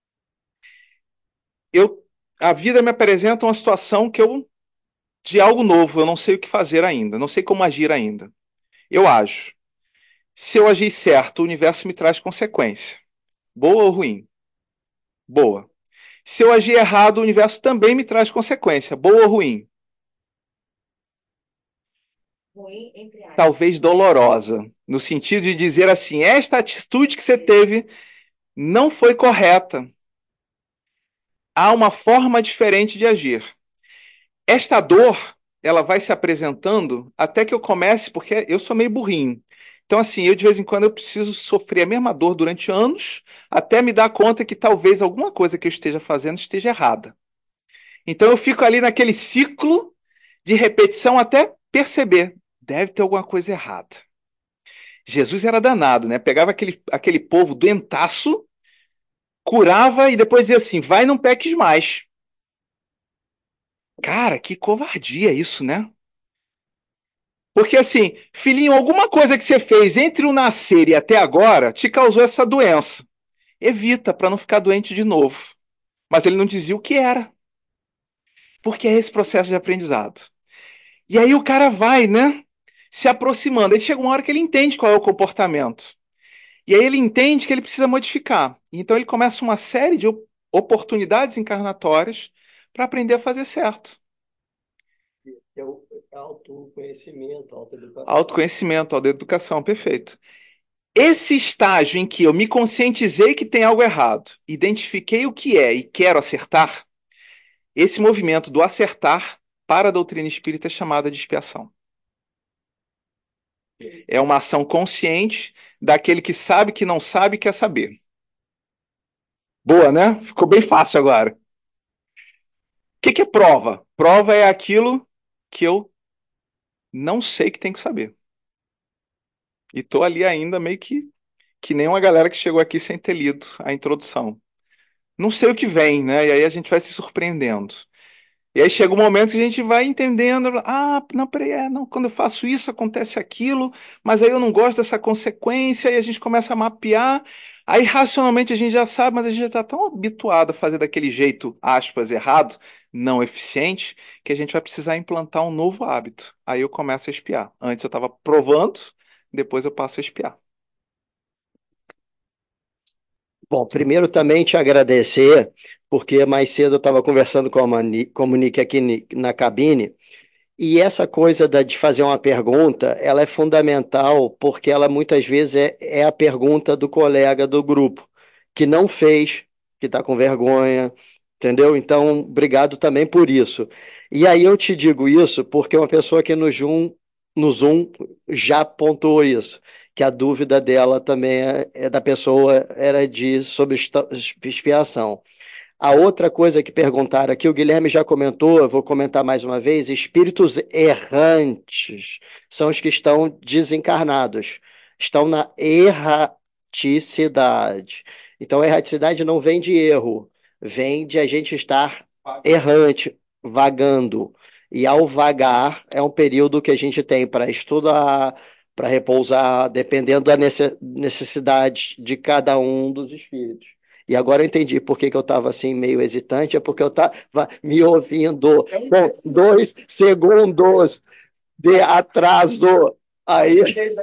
Eu, a vida me apresenta uma situação que eu, de algo novo, eu não sei o que fazer ainda, não sei como agir ainda. Eu ajo. Se eu agir certo, o universo me traz consequência. Boa ou ruim? Boa. Se eu agir errado, o universo também me traz consequência. Boa ou ruim? Ruim, entre aspas. Talvez dolorosa. No sentido de dizer assim: esta atitude que você teve não foi correta. Há uma forma diferente de agir. Esta dor, ela vai se apresentando até que eu comece, porque eu sou meio burrinho. Então, assim, eu de vez em quando eu preciso sofrer a mesma dor durante anos, até me dar conta que talvez alguma coisa que eu esteja fazendo esteja errada. Então eu fico ali naquele ciclo de repetição até perceber, deve ter alguma coisa errada. Jesus era danado, né? Pegava aquele, aquele povo doentaço, curava e depois dizia assim, vai, não peques mais. Cara, que covardia isso, né? Porque assim, filhinho, alguma coisa que você fez entre o nascer e até agora te causou essa doença. Evita para não ficar doente de novo. Mas ele não dizia o que era. Porque é esse processo de aprendizado. E aí o cara vai, né? Se aproximando. Aí chega uma hora que ele entende qual é o comportamento. E aí ele entende que ele precisa modificar. Então ele começa uma série de oportunidades encarnatórias para aprender a fazer certo. É o autoconhecimento, autoeducação. Autoconhecimento, autoeducação, perfeito. Esse estágio em que eu me conscientizei que tem algo errado, identifiquei o que é e quero acertar, esse movimento do acertar para a doutrina espírita é chamada de expiação. É uma ação consciente daquele que sabe que não sabe e quer saber. Boa, né? Ficou bem fácil agora. O que, que é prova? Prova é aquilo que eu não sei que tem que saber. E tô ali ainda meio que, que nem uma galera que chegou aqui sem ter lido a introdução. Não sei o que vem, né? E aí a gente vai se surpreendendo. E aí chega um momento que a gente vai entendendo, ah, não, peraí, é, não, quando eu faço isso acontece aquilo, mas aí eu não gosto dessa consequência, e a gente começa a mapear, Aí, racionalmente, a gente já sabe, mas a gente já está tão habituado a fazer daquele jeito, aspas, errado, não eficiente, que a gente vai precisar implantar um novo hábito. Aí eu começo a espiar. Antes eu estava provando, depois eu passo a espiar. Bom, primeiro também te agradecer, porque mais cedo eu estava conversando com a Mani- com a Monique aqui ni- na cabine. E essa coisa da- de fazer uma pergunta, ela é fundamental porque ela muitas vezes é, é a pergunta do colega do grupo, que não fez, que está com vergonha, entendeu? Então, obrigado também por isso. E aí eu te digo isso porque uma pessoa aqui no Zoom, no Zoom já pontuou isso, que a dúvida dela também é, é da pessoa, era de sobre exta- expiação. A outra coisa que perguntaram aqui, o Guilherme já comentou, eu vou comentar mais uma vez: espíritos errantes são os que estão desencarnados, estão na erraticidade. Então, a erraticidade não vem de erro, vem de a gente estar errante, vagando. E ao vagar, é um período que a gente tem para estudar, para repousar, dependendo da nece- necessidade de cada um dos espíritos. E agora eu entendi por que que eu estava assim meio hesitante, é porque eu estava me ouvindo com dois segundos de atraso. Aí.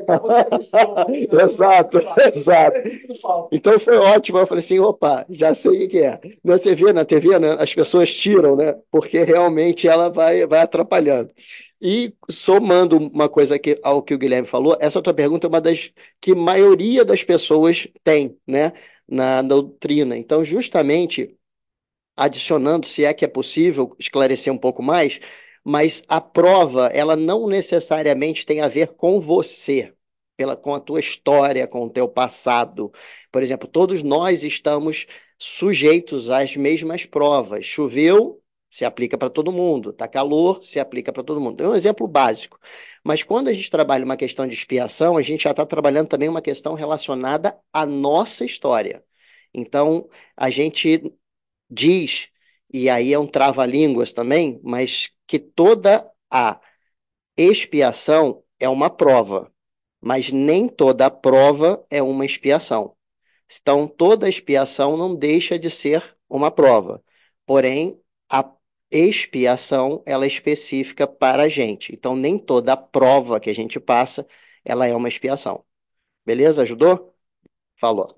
Exato, exato. Então foi ótimo. Eu falei assim: opa, já sei o que que é. Né, você vê na T V, né, as pessoas tiram, né? Porque realmente ela vai, vai atrapalhando. E somando uma coisa que, ao que o Guilherme falou, essa tua pergunta é uma das que a maioria das pessoas tem, né? Na doutrina. Então, justamente adicionando, se é que é possível esclarecer um pouco mais, mas a prova, ela não necessariamente tem a ver com você, pela, com a tua história, com o teu passado. Por exemplo, todos nós estamos sujeitos às mesmas provas. Choveu, se aplica para todo mundo. Tá calor, se aplica para todo mundo. É um exemplo básico. Mas quando a gente trabalha uma questão de expiação, a gente já está trabalhando também uma questão relacionada à nossa história. Então, a gente diz, e aí é um trava-línguas também, mas que toda a expiação é uma prova, mas nem toda a prova é uma expiação. Então, toda expiação não deixa de ser uma prova. Porém, a expiação, ela é específica para a gente. Então, nem toda a prova que a gente passa, ela é uma expiação. Beleza? Ajudou? Falou.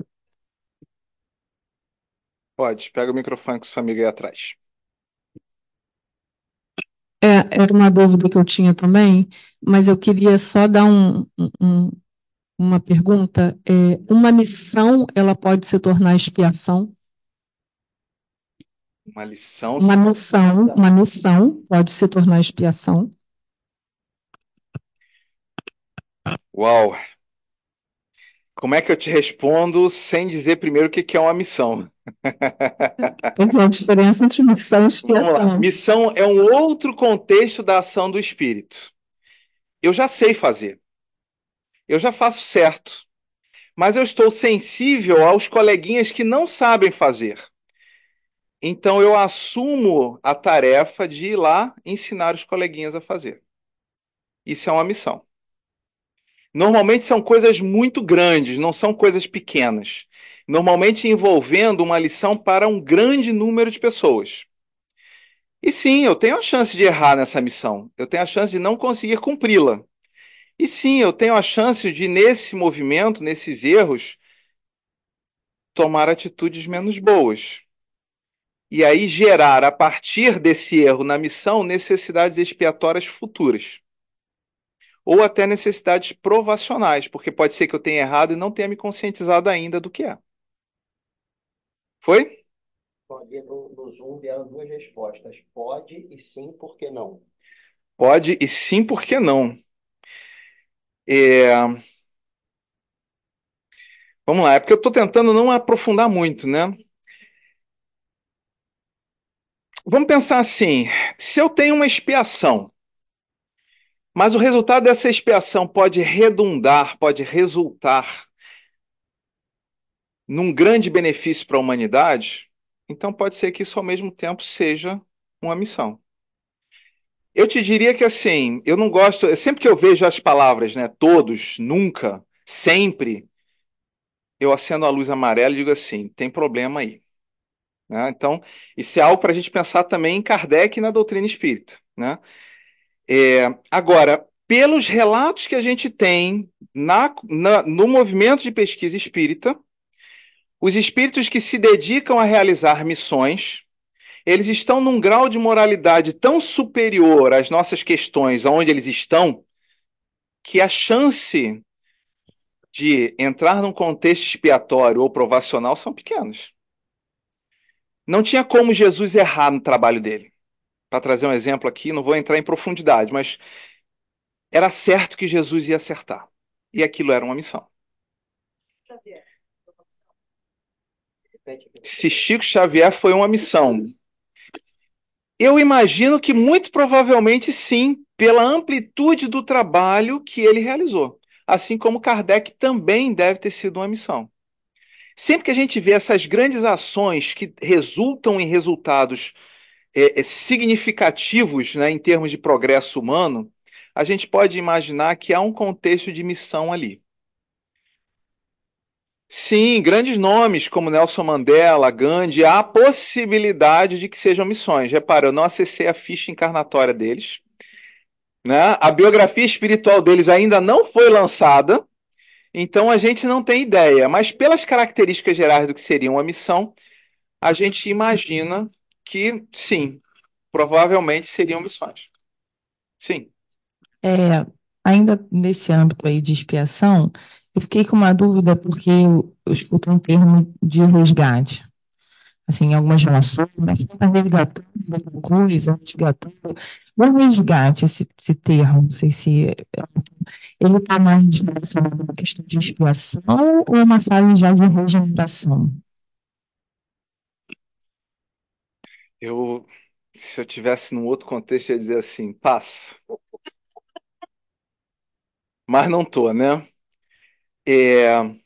Pode, pega o microfone com sua amiga aí atrás. É, era uma dúvida que eu tinha também, mas eu queria só dar um, um- um- uma pergunta. É, uma missão, ela pode se tornar expiação? Uma lição. Uma missão, uma missão pode se tornar expiação? Uau! Como é que eu te respondo sem dizer primeiro o que que é uma missão? Essa é a diferença entre missão e Vamos lá. expiação. Missão é um outro contexto da ação do espírito. Eu já sei fazer, eu já faço certo, mas eu estou sensível aos coleguinhas que não sabem fazer. Então eu assumo a tarefa de ir lá ensinar os coleguinhas a fazer. Isso é uma missão. Normalmente são coisas muito grandes, não são coisas pequenas. Normalmente envolvendo uma lição para um grande número de pessoas. E sim, eu tenho a chance de errar nessa missão. Eu tenho a chance de não conseguir cumpri-la. E sim, eu tenho a chance de, nesse movimento, nesses erros, tomar atitudes menos boas. E aí gerar, a partir desse erro na missão, necessidades expiatórias futuras. Ou até necessidades provacionais, porque pode ser que eu tenha errado e não tenha me conscientizado ainda do que é. Foi? Aqui no, no Zoom vieram duas respostas. Pode e sim, por que não? Pode e sim, por que não? É, vamos lá, é porque eu estou tentando não aprofundar muito, né? Vamos pensar assim: se eu tenho uma expiação, mas o resultado dessa expiação pode redundar, pode resultar num grande benefício para a humanidade, então pode ser que isso ao mesmo tempo seja uma missão. Eu te diria que assim, eu não gosto, sempre que eu vejo as palavras, né, todos, nunca, sempre, eu acendo a luz amarela e digo assim: tem problema aí. Né? Então, isso é algo para a gente pensar também em Kardec e na doutrina espírita. Né? É, agora, pelos relatos que a gente tem na, na, no movimento de pesquisa espírita, os espíritos que se dedicam a realizar missões, eles estão num grau de moralidade tão superior às nossas questões, aonde eles estão, que a chance de entrar num contexto expiatório ou provacional são pequenas. Não tinha como Jesus errar no trabalho dele. Para trazer um exemplo aqui, não vou entrar em profundidade, mas era certo que Jesus ia acertar. E aquilo era uma missão. Se Chico Xavier foi uma missão, eu imagino que muito provavelmente sim, pela amplitude do trabalho que ele realizou. Assim como Kardec também deve ter sido uma missão. Sempre que a gente vê essas grandes ações que resultam em resultados é, é, significativos, né, em termos de progresso humano, a gente pode imaginar que há um contexto de missão ali. Sim, grandes nomes como Nelson Mandela, Gandhi, há a possibilidade de que sejam missões. Repara, eu não acessei a ficha encarnatória deles, né? A biografia espiritual deles ainda não foi lançada, então a gente não tem ideia. Mas pelas características gerais do que seria uma missão, a gente imagina que sim, provavelmente seriam missões. Sim. É, ainda nesse âmbito aí de expiação, eu fiquei com uma dúvida porque eu, eu escuto um termo de resgate. Assim, em algumas relações, mas quem está resgatando alguma coisa, resgatando. O resgate, esse, esse termo, não sei se é, ele está mais relacionado a uma questão de expiação ou uma fase já de regeneração? Eu, se eu tivesse num outro contexto, eu ia dizer assim, paz. Mas não tô, né? É,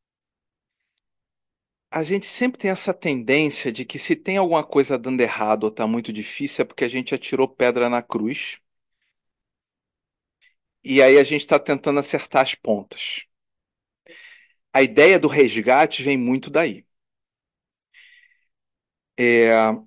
a gente sempre tem essa tendência de que se tem alguma coisa dando errado ou está muito difícil é porque a gente atirou pedra na cruz e aí a gente está tentando acertar as pontas. A ideia do resgate vem muito daí. É,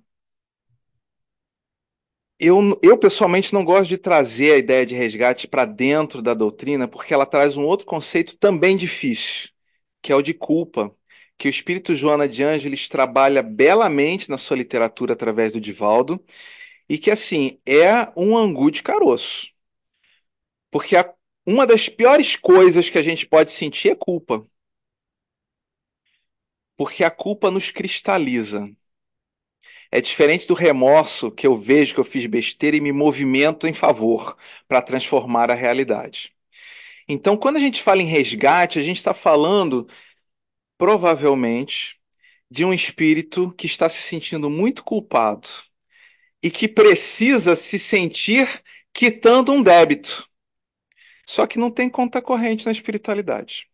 eu, eu pessoalmente não gosto de trazer a ideia de resgate para dentro da doutrina porque ela traz um outro conceito também difícil, que é o de culpa, que o espírito Joana de Ângeles trabalha belamente na sua literatura através do Divaldo, e que, assim, é um angu de caroço. Porque a, uma das piores coisas que a gente pode sentir é culpa. Porque a culpa nos cristaliza. É diferente do remorso que eu vejo que eu fiz besteira e me movimento em favor para transformar a realidade. Então, quando a gente fala em resgate, a gente está falando, provavelmente, de um espírito que está se sentindo muito culpado e que precisa se sentir quitando um débito. Só que não tem conta corrente na espiritualidade.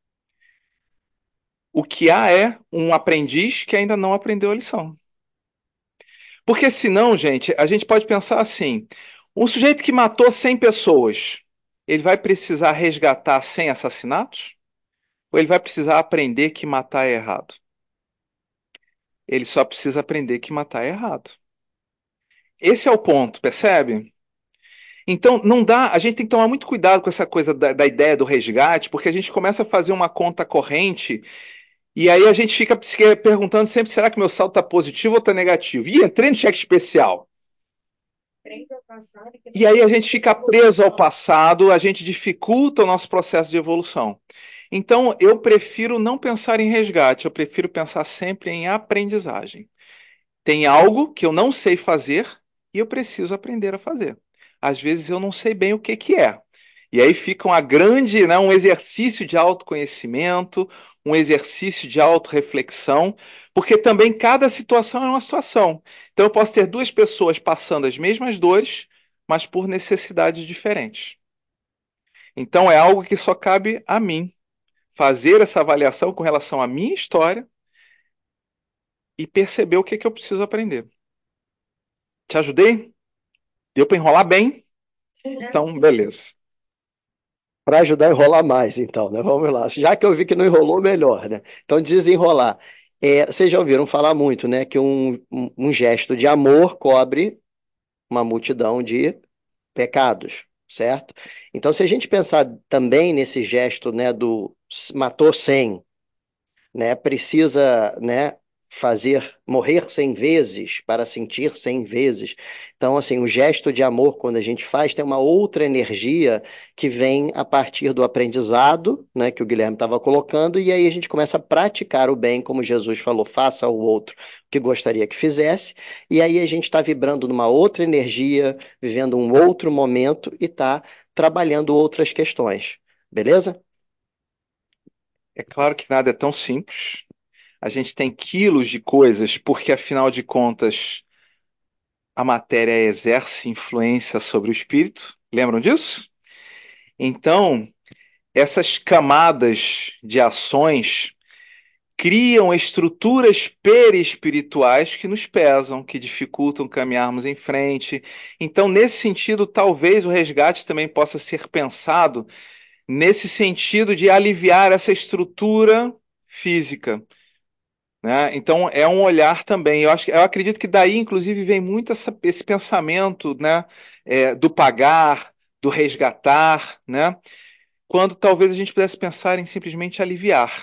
O que há é um aprendiz que ainda não aprendeu a lição. Porque senão, gente, a gente pode pensar assim: um sujeito que matou cem pessoas, ele vai precisar resgatar cem assassinatos? Ou ele vai precisar aprender que matar é errado? Ele só precisa aprender que matar é errado. Esse é o ponto, percebe? Então, não dá. A gente tem que tomar muito cuidado com essa coisa da, da ideia do resgate, porque a gente começa a fazer uma conta corrente e aí a gente fica se perguntando sempre: será que meu saldo está positivo ou está negativo? Ih, entrei no cheque especial. E aí a gente fica preso ao passado, a gente dificulta o nosso processo de evolução. Então, eu prefiro não pensar em resgate, eu prefiro pensar sempre em aprendizagem. Tem algo que eu não sei fazer e eu preciso aprender a fazer. Às vezes eu não sei bem o que que é. E aí fica uma grande, né, um exercício de autoconhecimento, um exercício de autorreflexão, porque também cada situação é uma situação. Então eu posso ter duas pessoas passando as mesmas dores, mas por necessidades diferentes. Então é algo que só cabe a mim fazer essa avaliação com relação à minha história e perceber o que que eu preciso aprender. Te ajudei? Deu para enrolar bem? Então, beleza. para ajudar a enrolar mais, então, né? Vamos lá. Já que eu vi que não enrolou, melhor, né? Então, desenrolar. É, vocês já ouviram falar muito, né? Que um, um, um gesto de amor cobre uma multidão de pecados, certo? Então, se a gente pensar também nesse gesto, né, do matou cem, né, precisa, né, fazer morrer cem vezes para sentir cem vezes. Então, assim, o gesto de amor, quando a gente faz, tem uma outra energia que vem a partir do aprendizado, né, que o Guilherme estava colocando, e aí a gente começa a praticar o bem, como Jesus falou, faça ao outro o que gostaria que fizesse, e aí a gente está vibrando numa outra energia, vivendo um outro momento e está trabalhando outras questões. Beleza? É claro que nada é tão simples. A gente tem quilos de coisas, porque afinal de contas a matéria exerce influência sobre o espírito. Lembram disso? Então, essas camadas de ações criam estruturas perispirituais que nos pesam, que dificultam caminharmos em frente. Então, nesse sentido, talvez o resgate também possa ser pensado nesse sentido de aliviar essa estrutura física. Né? Então é um olhar também. Eu acho, eu acredito que daí, inclusive, vem muito essa, esse pensamento, né, é, do pagar, do resgatar, né? Quando talvez a gente pudesse pensar em simplesmente aliviar.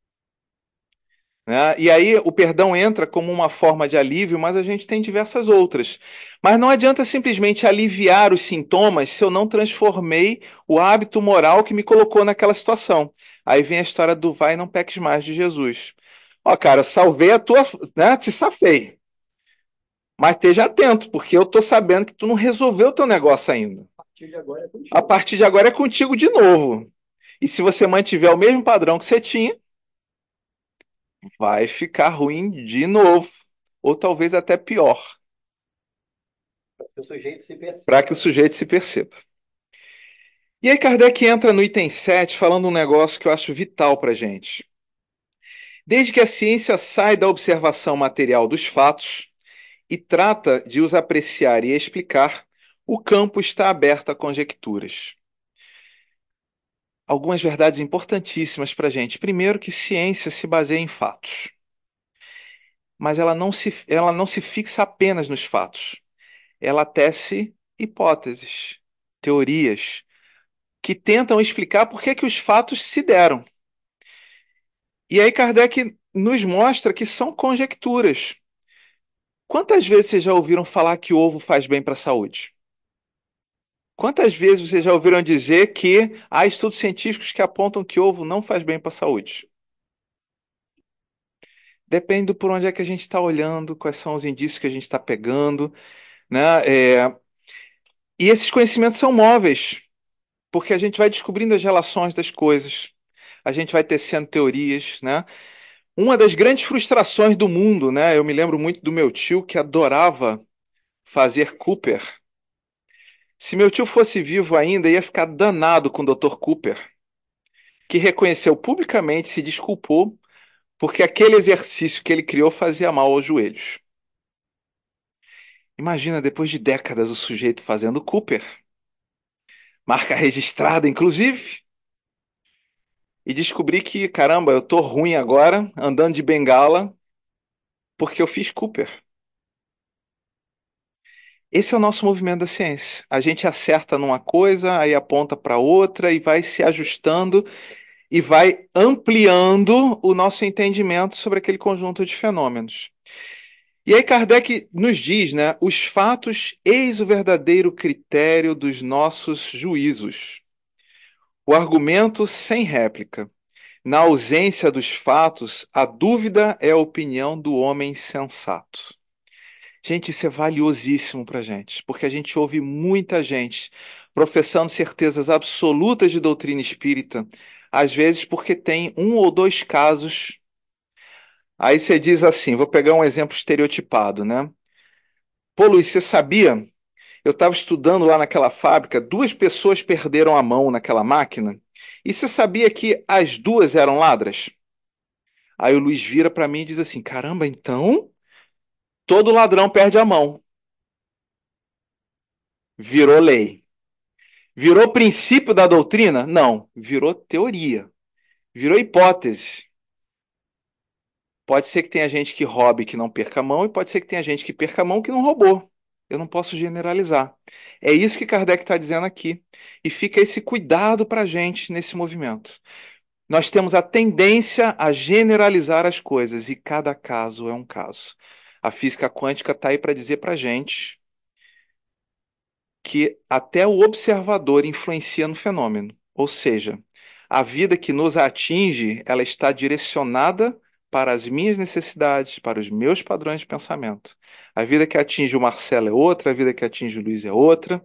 Né? E aí o perdão entra como uma forma de alívio, mas a gente tem diversas outras. Mas não adianta simplesmente aliviar os sintomas se eu não transformei o hábito moral que me colocou naquela situação. Aí vem a história do vai e não peques mais de Jesus. Ó, cara, salvei a tua, né? Te safei. Mas esteja atento, porque eu tô sabendo que tu não resolveu o teu negócio ainda. A partir de agora é contigo. A partir de agora é contigo de novo. E se você mantiver o mesmo padrão que você tinha, vai ficar ruim de novo. Ou talvez até pior, O sujeito se percebe. para que o sujeito se perceba. E aí Kardec entra no item sete falando um negócio que eu acho vital para a gente. Desde que a ciência sai da observação material dos fatos e trata de os apreciar e explicar, o campo está aberto a conjecturas. Algumas verdades importantíssimas para a gente. Primeiro, que ciência se baseia em fatos. Mas ela não se, ela não se fixa apenas nos fatos. Ela tece hipóteses, teorias, que tentam explicar por que, que os fatos se deram. E aí Kardec nos mostra que são conjecturas. Quantas vezes vocês já ouviram falar que o ovo faz bem para a saúde? Quantas vezes vocês já ouviram dizer que há estudos científicos que apontam que ovo não faz bem para a saúde? Depende do por onde é que a gente está olhando, quais são os indícios que a gente está pegando, né? É... E esses conhecimentos são móveis, porque a gente vai descobrindo as relações das coisas, a gente vai tecendo teorias, né? Uma das grandes frustrações do mundo, né? Eu me lembro muito do meu tio que adorava fazer Cooper. Se meu tio fosse vivo ainda, ia ficar danado com o doutor Cooper, que reconheceu publicamente, se desculpou, porque aquele exercício que ele criou fazia mal aos joelhos. Imagina, depois de décadas, o sujeito fazendo Cooper, marca registrada, inclusive, e descobri que, caramba, eu tô ruim agora, andando de bengala, porque eu fiz Cooper. Esse é o nosso movimento da ciência. A gente acerta numa coisa, aí aponta para outra e vai se ajustando e vai ampliando o nosso entendimento sobre aquele conjunto de fenômenos. E aí Kardec nos diz, né, os fatos eis o verdadeiro critério dos nossos juízos. O argumento sem réplica. Na ausência dos fatos, a dúvida é a opinião do homem sensato. Gente, isso é valiosíssimo para a gente, porque a gente ouve muita gente professando certezas absolutas de doutrina espírita, às vezes porque tem um ou dois casos. Aí você diz assim, vou pegar um exemplo estereotipado, né? Pô, Luiz, você sabia? Eu estava estudando lá naquela fábrica, duas pessoas perderam a mão naquela máquina, e você sabia que as duas eram ladras? Aí o Luiz vira para mim e diz assim, caramba, então todo ladrão perde a mão. Virou lei. Virou princípio da doutrina? Não, virou teoria, virou hipótese. Pode ser que tenha gente que roube que não perca a mão, e pode ser que tenha gente que perca a mão que não roubou. Eu não posso generalizar. É isso que Kardec está dizendo aqui. E fica esse cuidado para a gente nesse movimento. Nós temos a tendência a generalizar as coisas, e cada caso é um caso. A física quântica está aí para dizer para a gente que até o observador influencia no fenômeno. Ou seja, a vida que nos atinge, ela está direcionada para as minhas necessidades, para os meus padrões de pensamento. A vida que atinge o Marcelo é outra, a vida que atinge o Luiz é outra.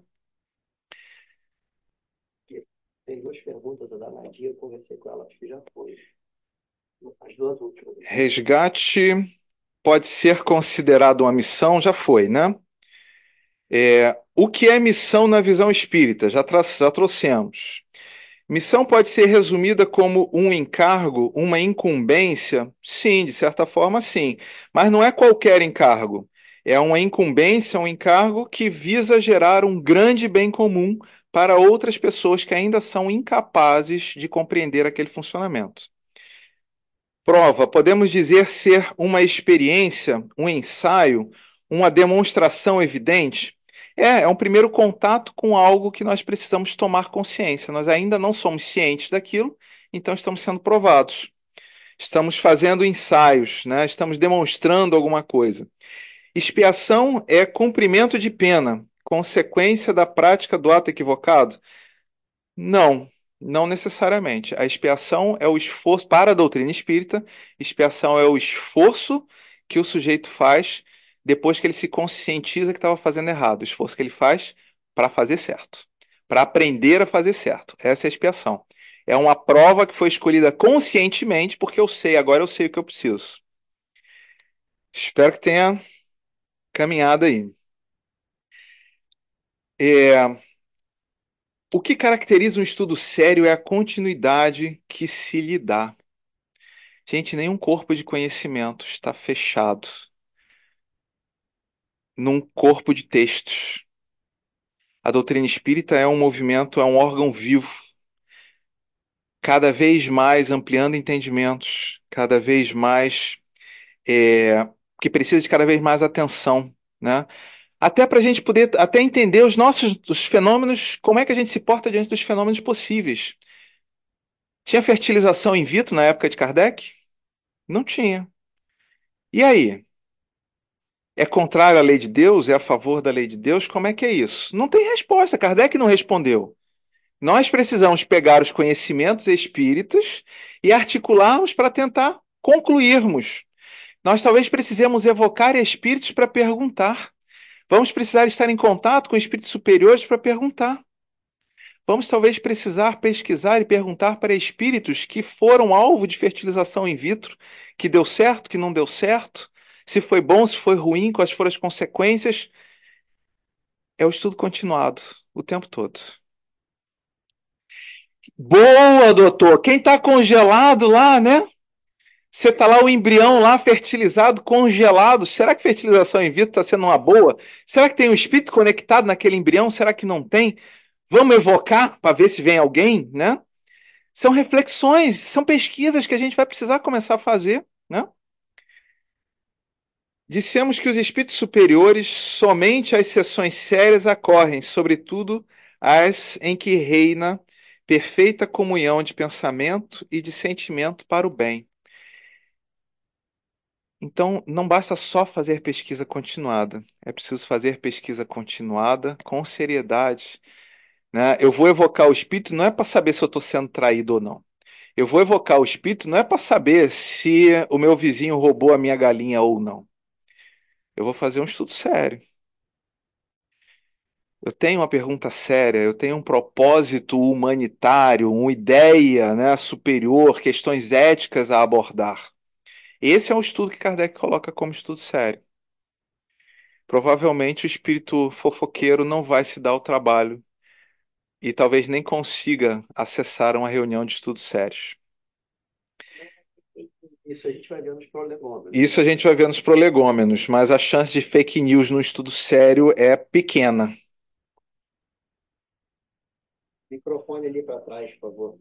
Tem duas perguntas, a da Nadia, eu conversei com ela, acho que já foi. As duas últimas. Resgate pode ser considerado uma missão? Já foi, né? É, o que é missão na visão espírita? Já, tra- já trouxemos. Missão pode ser resumida como um encargo, uma incumbência? Sim, de certa forma, sim. Mas não é qualquer encargo. É uma incumbência, um encargo que visa gerar um grande bem comum para outras pessoas que ainda são incapazes de compreender aquele funcionamento. Prova, podemos dizer ser uma experiência, um ensaio, uma demonstração evidente? É, é um primeiro contato com algo que nós precisamos tomar consciência. Nós ainda não somos cientes daquilo, então estamos sendo provados. Estamos fazendo ensaios, né? Estamos demonstrando alguma coisa. Expiação é cumprimento de pena, consequência da prática do ato equivocado? Não, não necessariamente. A expiação é o esforço, para a doutrina espírita, expiação é o esforço que o sujeito faz depois que ele se conscientiza que estava fazendo errado. O esforço que ele faz para fazer certo, para aprender a fazer certo. Essa é a expiação. É uma prova que foi escolhida conscientemente porque eu sei, agora eu sei o que eu preciso. Espero que tenha caminhado aí. É, o que caracteriza um estudo sério é a continuidade que se lhe dá. Gente, nenhum corpo de conhecimento está fechado num corpo de textos. A doutrina espírita é um movimento, é um órgão vivo, cada vez mais ampliando entendimentos, cada vez mais é, que precisa de cada vez mais atenção, né? Até para a gente poder até entender os nossos os fenômenos, como é que a gente se porta diante dos fenômenos possíveis. Tinha fertilização in vitro na época de Kardec? Não tinha. E aí? É contrário à lei de Deus? É a favor da lei de Deus? Como é que é isso? Não tem resposta. Kardec não respondeu. Nós precisamos pegar os conhecimentos espíritas e articularmos para tentar concluirmos. Nós talvez precisemos evocar espíritos para perguntar. Vamos precisar estar em contato com espíritos superiores para perguntar. Vamos talvez precisar pesquisar e perguntar para espíritos que foram alvo de fertilização in vitro, que deu certo, que não deu certo, se foi bom, se foi ruim, quais foram as consequências. É o estudo continuado, o tempo todo. Boa, doutor! Quem está congelado lá, né? Você está lá, o embrião lá, fertilizado, congelado. Será que fertilização in vitro está sendo uma boa? Será que tem um espírito conectado naquele embrião? Será que não tem? Vamos evocar para ver se vem alguém, né? São reflexões, são pesquisas que a gente vai precisar começar a fazer, né? Dissemos que os espíritos superiores, somente as sessões sérias ocorrem, sobretudo as em que reina perfeita comunhão de pensamento e de sentimento para o bem. Então, não basta só fazer pesquisa continuada, é preciso fazer pesquisa continuada com seriedade, né? Eu vou evocar o espírito não é para saber se eu estou sendo traído ou não. Eu vou evocar o espírito não é para saber se o meu vizinho roubou a minha galinha ou não. Eu vou fazer um estudo sério. Eu tenho uma pergunta séria, eu tenho um propósito humanitário, uma ideia, né, superior, questões éticas a abordar. Esse é um estudo que Kardec coloca como estudo sério. Provavelmente o espírito fofoqueiro não vai se dar o trabalho e talvez nem consiga acessar uma reunião de estudos sérios. Isso a gente vai ver nos prolegômenos. Isso a gente vai ver nos prolegômenos, mas a chance de fake news no estudo sério é pequena. Microfone ali para trás, por favor.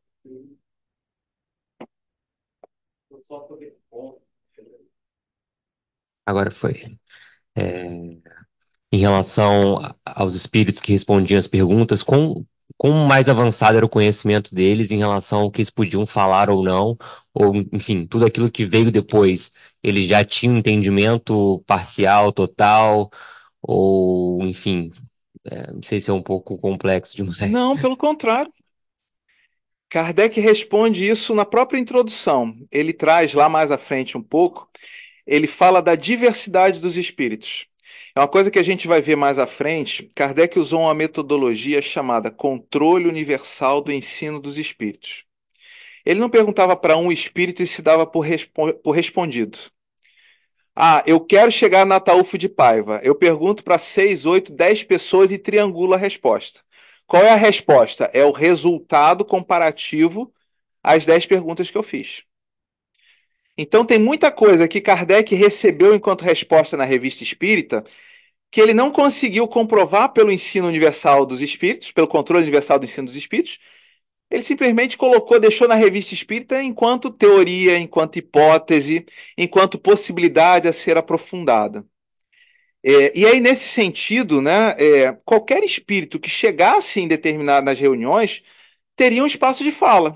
Agora foi. É, em relação a- aos espíritos que respondiam as perguntas, quão, quão mais avançado era o conhecimento deles em relação ao que eles podiam falar ou não, ou, enfim, tudo aquilo que veio depois, eles já tinham um entendimento parcial, total, ou, enfim, é, não sei se é um pouco complexo demais. Não, pelo contrário. Kardec responde isso na própria introdução. Ele traz lá mais à frente um pouco, ele fala da diversidade dos espíritos. É uma coisa que a gente vai ver mais à frente. Kardec usou uma metodologia chamada controle universal do ensino dos espíritos. Ele não perguntava para um espírito e se dava por, respo por respondido. Ah, eu quero chegar na Ataúfo de Paiva. Eu pergunto para seis, oito, dez pessoas e triangulo a resposta. Qual é a resposta? É o resultado comparativo às dez perguntas que eu fiz. Então tem muita coisa que Kardec recebeu enquanto resposta na Revista Espírita que ele não conseguiu comprovar pelo ensino universal dos espíritos, pelo controle universal do ensino dos espíritos. Ele simplesmente colocou, deixou na Revista Espírita enquanto teoria, enquanto hipótese, enquanto possibilidade a ser aprofundada. É, e aí, nesse sentido, né, é, qualquer espírito que chegasse em determinadas reuniões teria um espaço de fala.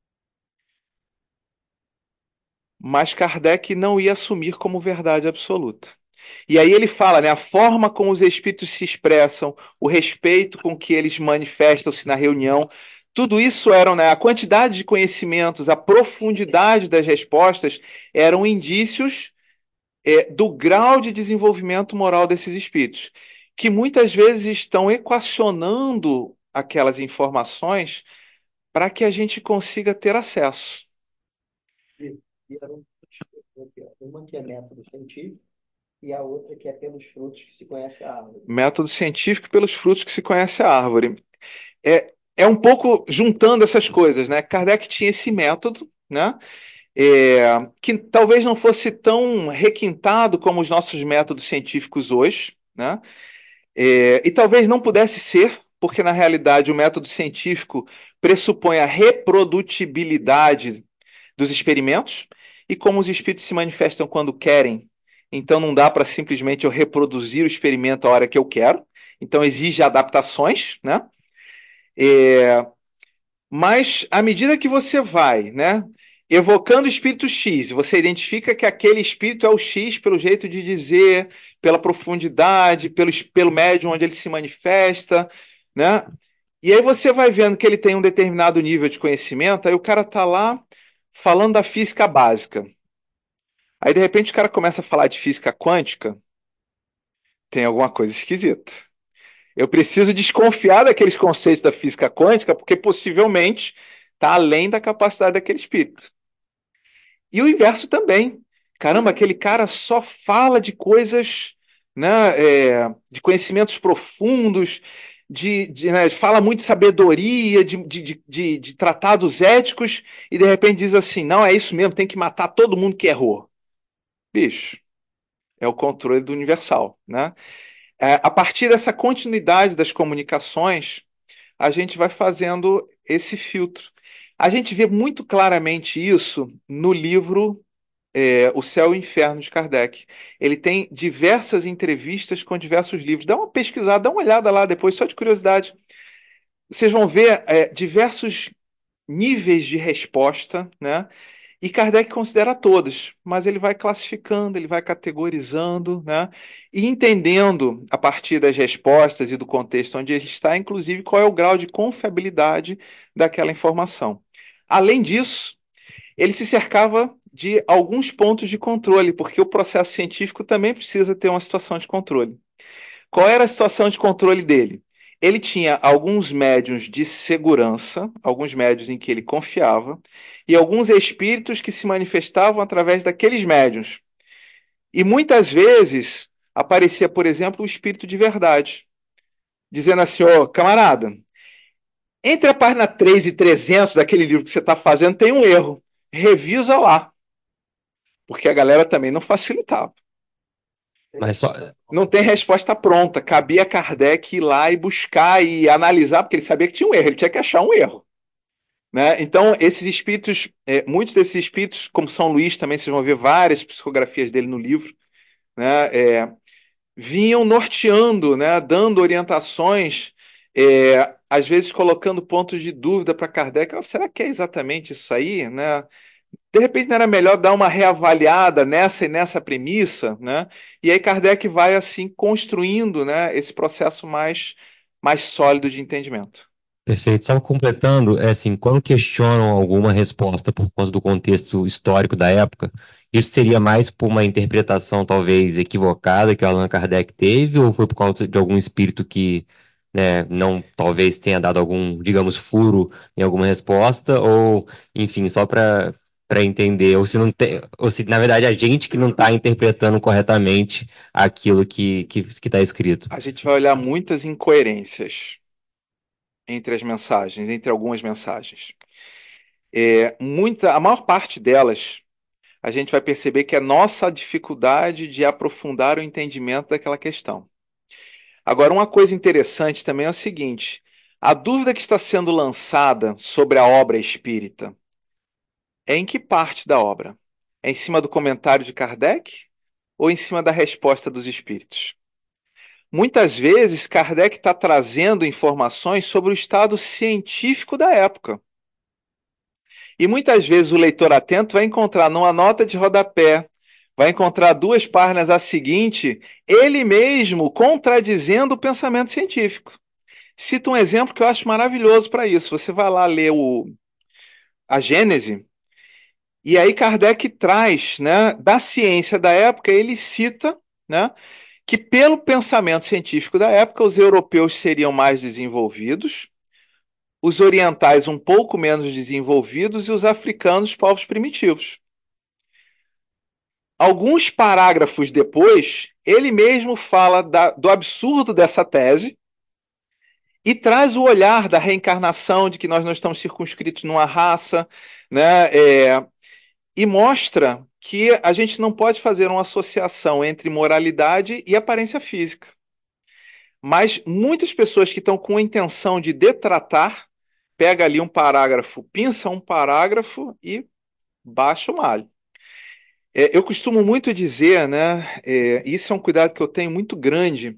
Mas Kardec não ia assumir como verdade absoluta. E aí ele fala, né, a forma como os espíritos se expressam, o respeito com que eles manifestam-se na reunião, tudo isso eram, né, a quantidade de conhecimentos, a profundidade das respostas eram indícios é, do grau de desenvolvimento moral desses espíritos, que muitas vezes estão equacionando aquelas informações para que a gente consiga ter acesso. E eram uma que é método científico e a outra que é pelos frutos que se conhece a árvore. Método científico pelos frutos que se conhece a árvore. É, é um pouco juntando essas coisas, né? Kardec tinha esse método, né? É, que talvez não fosse tão requintado como os nossos métodos científicos hoje, né? É, e talvez não pudesse ser, porque na realidade o método científico pressupõe a reprodutibilidade dos experimentos, e como os espíritos se manifestam quando querem, então não dá para simplesmente eu reproduzir o experimento a hora que eu quero, então exige adaptações, né? É, mas à medida que você vai, né, evocando o espírito X, você identifica que aquele espírito é o X pelo jeito de dizer, pela profundidade, pelo, pelo médium onde ele se manifesta, né? E aí você vai vendo que ele tem um determinado nível de conhecimento, aí o cara tá lá falando da física básica. Aí de repente o cara começa a falar de física quântica, tem alguma coisa esquisita. Eu preciso desconfiar daqueles conceitos da física quântica, porque possivelmente está além da capacidade daquele espírito. E o inverso também. Caramba, aquele cara só fala de coisas, né, é, de conhecimentos profundos, de, de, né, fala muito de sabedoria, de, de, de, de tratados éticos, e de repente diz assim: não, é isso mesmo, tem que matar todo mundo que errou. Bicho, é o controle do universal, né? É, a partir dessa continuidade das comunicações, a gente vai fazendo esse filtro. A gente vê muito claramente isso no livro é, O Céu e o Inferno de Kardec. Ele tem diversas entrevistas com diversos livros. Dá uma pesquisada, dá uma olhada lá depois, só de curiosidade. Vocês vão ver é, diversos níveis de resposta, né? E Kardec considera todos, mas ele vai classificando, ele vai categorizando, né? E entendendo, a partir das respostas e do contexto onde ele está, inclusive, qual é o grau de confiabilidade daquela informação. Além disso, ele se cercava de alguns pontos de controle, porque o processo científico também precisa ter uma situação de controle. Qual era a situação de controle dele? Ele tinha alguns médiuns de segurança, alguns médiuns em que ele confiava, e alguns espíritos que se manifestavam através daqueles médiuns. E muitas vezes aparecia, por exemplo, o espírito de verdade, dizendo assim: ô, camarada, entre a página três e trezentos daquele livro que você está fazendo tem um erro. Revisa lá. Porque a galera também não facilitava. Mas só, Não tem resposta pronta. Cabia a Kardec ir lá e buscar e analisar, porque ele sabia que tinha um erro, ele tinha que achar um erro. Né? Então, esses espíritos, é, muitos desses espíritos, como São Luís também, vocês vão ver várias psicografias dele no livro, né? É, vinham norteando, né? Dando orientações, é, às vezes colocando pontos de dúvida para Kardec. Oh, será que é exatamente isso aí? Né? De repente não era melhor dar uma reavaliada nessa e nessa premissa, né? E aí Kardec vai assim construindo, né, esse processo mais, mais sólido de entendimento. perfeito. Só completando, é assim, quando questionam alguma resposta por conta do contexto histórico da época, isso seria mais por uma interpretação talvez equivocada que o Allan Kardec teve, ou foi por causa de algum espírito que, né, não talvez tenha dado algum, digamos, furo em alguma resposta, ou, enfim, só para para entender, ou se não tem, ou se na verdade a gente que não está interpretando corretamente aquilo que que que está escrito. A gente vai olhar muitas incoerências entre as mensagens, entre algumas mensagens. É, muita, a maior parte delas, a gente vai perceber que é nossa dificuldade de aprofundar o entendimento daquela questão. Agora, uma coisa interessante também é o seguinte: a dúvida que está sendo lançada sobre a obra espírita é em que parte da obra? É em cima do comentário de Kardec ou em cima da resposta dos espíritos? Muitas vezes, Kardec está trazendo informações sobre o estado científico da época. E muitas vezes o leitor atento vai encontrar numa nota de rodapé, vai encontrar duas páginas a seguinte, ele mesmo contradizendo o pensamento científico. Cito um exemplo que eu acho maravilhoso para isso. Você vai lá ler o, a Gênese, e aí Kardec traz, né, da ciência da época, ele cita, né, que pelo pensamento científico da época, os europeus seriam mais desenvolvidos, os orientais um pouco menos desenvolvidos e os africanos povos primitivos. Alguns parágrafos depois, ele mesmo fala da, do absurdo dessa tese e traz o olhar da reencarnação, de que nós não estamos circunscritos numa raça, né? É, e mostra que a gente não pode fazer uma associação entre moralidade e aparência física. Mas muitas pessoas que estão com a intenção de detratar, pega ali um parágrafo, pinça um parágrafo e baixa o malho. É, eu costumo muito dizer, né? É, isso é um cuidado que eu tenho muito grande.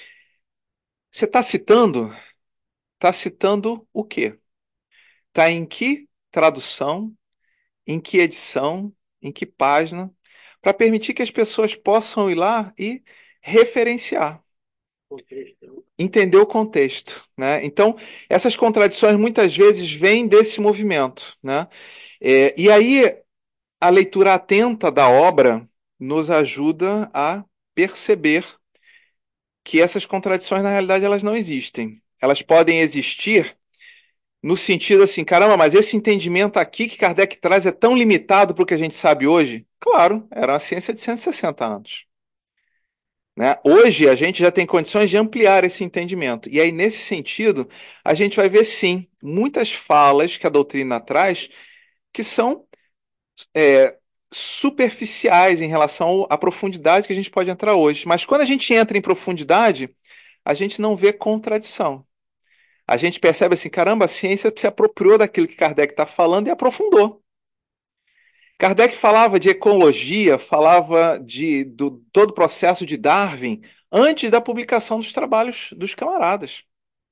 Você está citando? Está citando o quê? Está em que tradução, em que edição, em que página, para permitir que as pessoas possam ir lá e referenciar, entender o contexto, né? Então, essas contradições muitas vezes vêm desse movimento, né? É, e aí, a leitura atenta da obra nos ajuda a perceber que essas contradições, na realidade, elas não existem. Elas podem existir no sentido assim, caramba, mas esse entendimento aqui que Kardec traz é tão limitado para o que a gente sabe hoje? Claro, era uma ciência de cento e sessenta anos. Né? Hoje a gente já tem condições de ampliar esse entendimento. E aí, nesse sentido, a gente vai ver sim muitas falas que a doutrina traz que são é, superficiais em relação à profundidade que a gente pode entrar hoje. Mas quando a gente entra em profundidade, a gente não vê contradição. A gente percebe assim, caramba, a ciência se apropriou daquilo que Kardec está falando e aprofundou. Kardec falava de ecologia, falava de do todo o processo de Darwin antes da publicação dos trabalhos dos camaradas.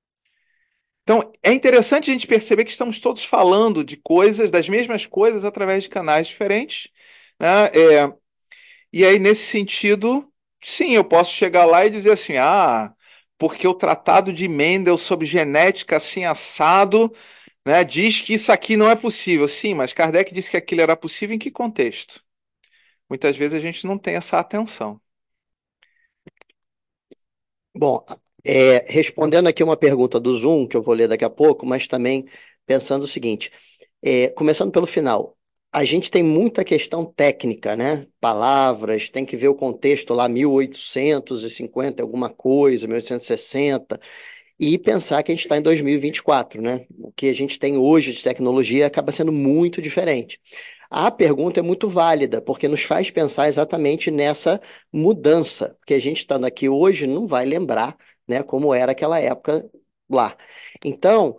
Então, é interessante a gente perceber que estamos todos falando de coisas, das mesmas coisas, através de canais diferentes, né? É, e aí, nesse sentido, sim, eu posso chegar lá e dizer assim, ah, porque o tratado de Mendel sobre genética assim assado, né, diz que isso aqui não é possível. Sim, mas Kardec disse que aquilo era possível em que contexto? Muitas vezes a gente não tem essa atenção. Bom, é, respondendo aqui uma pergunta do Zoom, que eu vou ler daqui a pouco, mas também pensando o seguinte, é, começando pelo final, a gente tem muita questão técnica, né? Palavras, tem que ver o contexto lá, mil oitocentos e cinquenta, alguma coisa, mil oitocentos e sessenta, e pensar que a gente está em dois mil e vinte e quatro, né? O que a gente tem hoje de tecnologia acaba sendo muito diferente. a pergunta é muito válida, porque nos faz pensar exatamente nessa mudança, porque a gente estando aqui hoje não vai lembrar, né, como era aquela época lá. Então,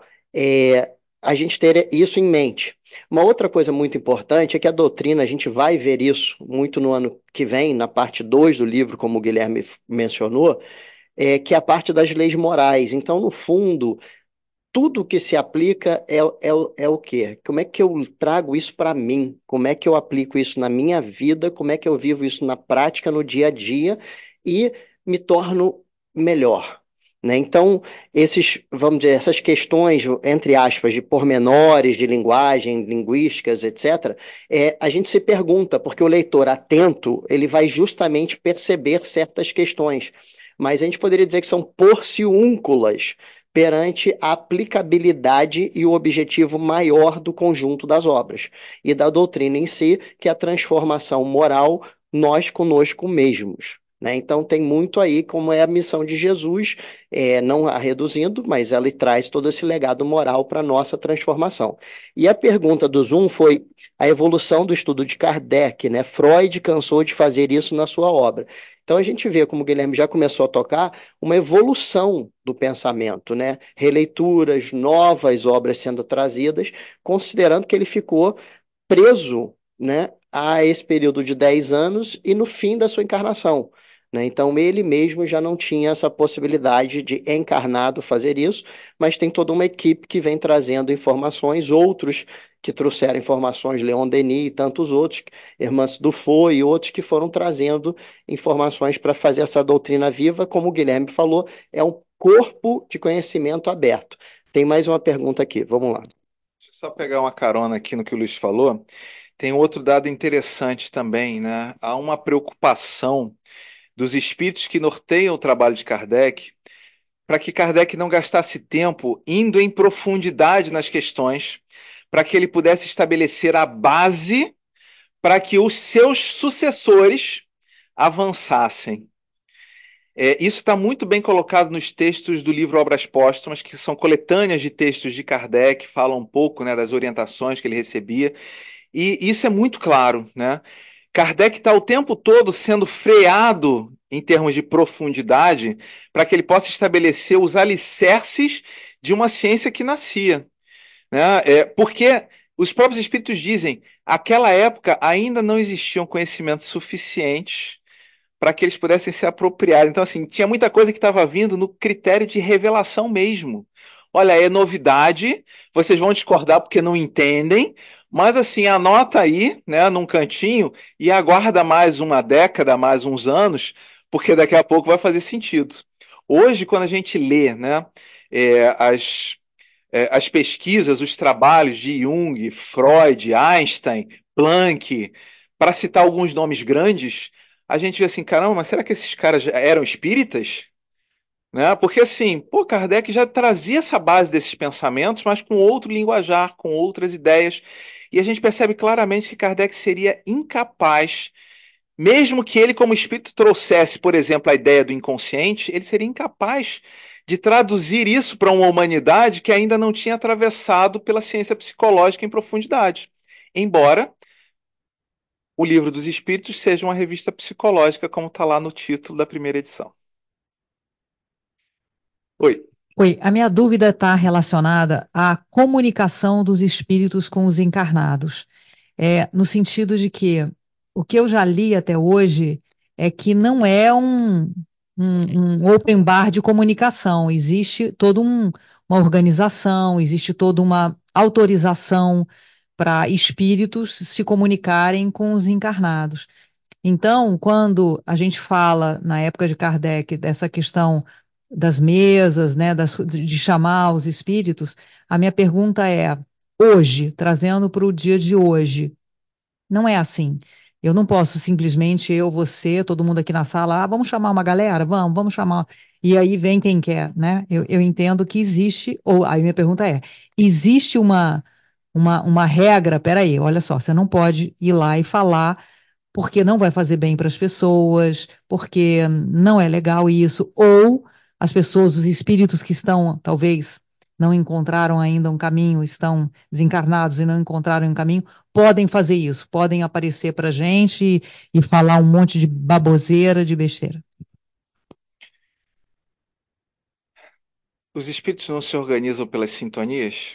é, a gente ter isso em mente. Uma outra coisa muito importante é que a doutrina, a gente vai ver isso muito no ano que vem, na parte dois do livro, como o Guilherme mencionou, é, que é a parte das leis morais. Então, no fundo, tudo que se aplica é, é, o- é o quê? Como é que eu trago isso para mim? Como é que eu aplico isso na minha vida? Como é que eu vivo isso na prática, no dia a dia e me torno melhor? Né? Então, esses, vamos dizer, essas questões, entre aspas, de pormenores, de linguagem, linguísticas, etcétera, é, a gente se pergunta, porque o leitor atento, ele vai justamente perceber certas questões. Mas a gente poderia dizer que são porciúnculas perante a aplicabilidade e o objetivo maior do conjunto das obras e da doutrina em si, que é a transformação moral nós conosco mesmos. Né? Então, tem muito aí como é a missão de Jesus, é, não a reduzindo, mas ela traz todo esse legado moral para a nossa transformação. E a pergunta do Zoom foi a evolução do estudo de Kardec. Né? Freud cansou de fazer isso na sua obra. Então, a gente vê, como o Guilherme já começou a tocar, uma evolução do pensamento, né? Releituras, novas obras sendo trazidas, considerando que ele ficou preso, né, a esse período de dez anos e no fim da sua encarnação. Né? Então, ele mesmo já não tinha essa possibilidade de encarnado fazer isso, mas tem toda uma equipe que vem trazendo informações, outros que trouxeram informações, Leon Denis e tantos outros, Hermance Dufour e outros que foram trazendo informações para fazer essa doutrina viva, como o Guilherme falou, é um corpo de conhecimento aberto. Tem mais uma pergunta aqui, vamos lá. Deixa eu só pegar uma carona aqui no que o Luiz falou. Tem outro dado interessante também, né? Há uma preocupação dos espíritos que norteiam o trabalho de Kardec para que Kardec não gastasse tempo indo em profundidade nas questões, para que ele pudesse estabelecer a base para que os seus sucessores avançassem. É, isso está muito bem colocado nos textos do livro Obras Póstumas, que são coletâneas de textos de Kardec, falam um pouco, né, das orientações que ele recebia, e isso é muito claro, né? Kardec está o tempo todo sendo freado em termos de profundidade para que ele possa estabelecer os alicerces de uma ciência que nascia. Né? É, porque os próprios espíritos dizem, aquela época ainda não existiam conhecimentos suficientes para que eles pudessem se apropriar. Então, assim, tinha muita coisa que estava vindo no critério de revelação mesmo. Olha, é novidade, vocês vão discordar porque não entendem, mas assim, anota aí, né, num cantinho e aguarda mais uma década, mais uns anos, porque daqui a pouco vai fazer sentido. Hoje, quando a gente lê, né, é, as, é, as pesquisas, os trabalhos de Jung, Freud, Einstein, Planck, para citar alguns nomes grandes, a gente vê assim, caramba, mas será que esses caras já eram espíritas? Né? Porque assim, pô, Kardec já trazia essa base desses pensamentos, mas com outro linguajar, com outras ideias. E a gente percebe claramente que Kardec seria incapaz, mesmo que ele, como espírito, trouxesse, por exemplo, a ideia do inconsciente, ele seria incapaz de traduzir isso para uma humanidade que ainda não tinha atravessado pela ciência psicológica em profundidade. Embora o Livro dos Espíritos seja uma revista psicológica, como está lá no título da primeira edição. Oi. Oi, a minha dúvida está relacionada à comunicação dos espíritos com os encarnados. É, no sentido de que o que eu já li até hoje é que não é um, um, um open bar de comunicação, existe toda um, uma organização, existe toda uma autorização para espíritos se comunicarem com os encarnados. Então, quando a gente fala, na época de Kardec, dessa questão das mesas, né, das, de chamar os espíritos, a minha pergunta é, hoje, trazendo para o dia de hoje, não é assim. Eu não posso simplesmente, eu, você, todo mundo aqui na sala, ah, vamos chamar uma galera? Vamos, vamos chamar. E aí vem quem quer, né? Eu, eu entendo que existe, ou aí minha pergunta é, existe uma, uma, uma regra, peraí, olha só, você não pode ir lá e falar porque não vai fazer bem para as pessoas, porque não é legal isso, ou as pessoas, os espíritos que estão, talvez, não encontraram ainda um caminho, estão desencarnados e não encontraram um caminho, podem fazer isso, podem aparecer para a gente e, e falar um monte de baboseira, de besteira. Os espíritos não se organizam pelas sintonias?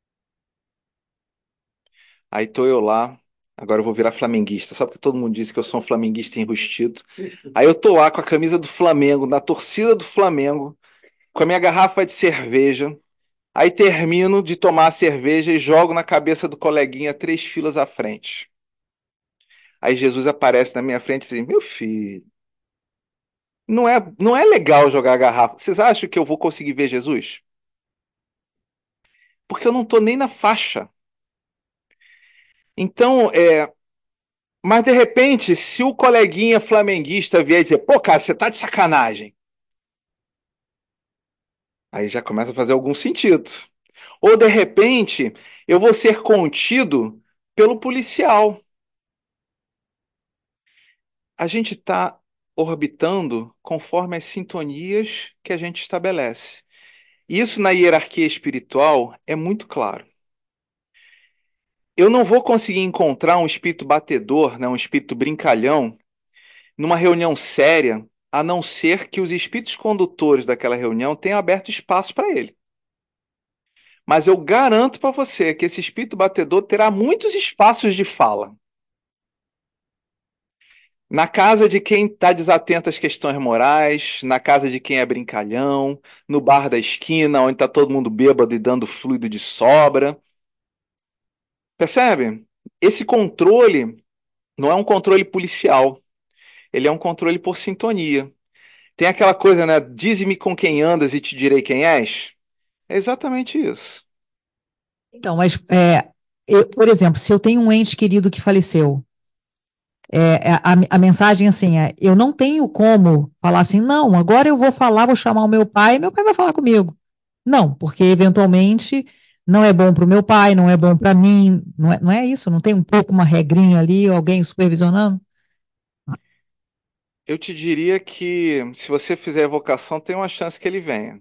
Aí tô eu lá, agora eu vou virar flamenguista, só porque todo mundo diz que eu sou um flamenguista enrustido. Aí eu tô lá com a camisa do Flamengo, na torcida do Flamengo, com a minha garrafa de cerveja. Aí termino de tomar a cerveja e jogo na cabeça do coleguinha três filas à frente. Aí Jesus aparece na minha frente e diz: Meu filho, não é, não é legal jogar a garrafa. Vocês acham que eu vou conseguir ver Jesus? Porque eu não tô nem na faixa. Então, é, mas de repente, se o coleguinha flamenguista vier dizer, pô, cara, você tá de sacanagem. Aí já começa a fazer algum sentido. Ou de repente, eu vou ser contido pelo policial. A gente está orbitando conforme as sintonias que a gente estabelece. Isso na hierarquia espiritual é muito claro. Eu não vou conseguir encontrar um espírito batedor, né, um espírito brincalhão, numa reunião séria, a não ser que os espíritos condutores daquela reunião tenham aberto espaço para ele. Mas eu garanto para você que esse espírito batedor terá muitos espaços de fala. Na casa de quem está desatento às questões morais, na casa de quem é brincalhão, no bar da esquina, onde está todo mundo bêbado e dando fluido de sobra. Percebe? Esse controle não é um controle policial, ele é um controle por sintonia. Tem aquela coisa, né? Dize-me com quem andas e te direi quem és. É exatamente isso. Então, mas, é, eu, por exemplo, se eu tenho um ente querido que faleceu, é, é, a, a mensagem assim é: eu não tenho como falar assim, não, agora eu vou falar, vou chamar o meu pai, meu pai vai falar comigo. Não, porque eventualmente não é bom para o meu pai, não é bom para mim, não é, não é isso? Não tem um pouco uma regrinha ali, alguém supervisionando? Eu te diria que se você fizer evocação, tem uma chance que ele venha.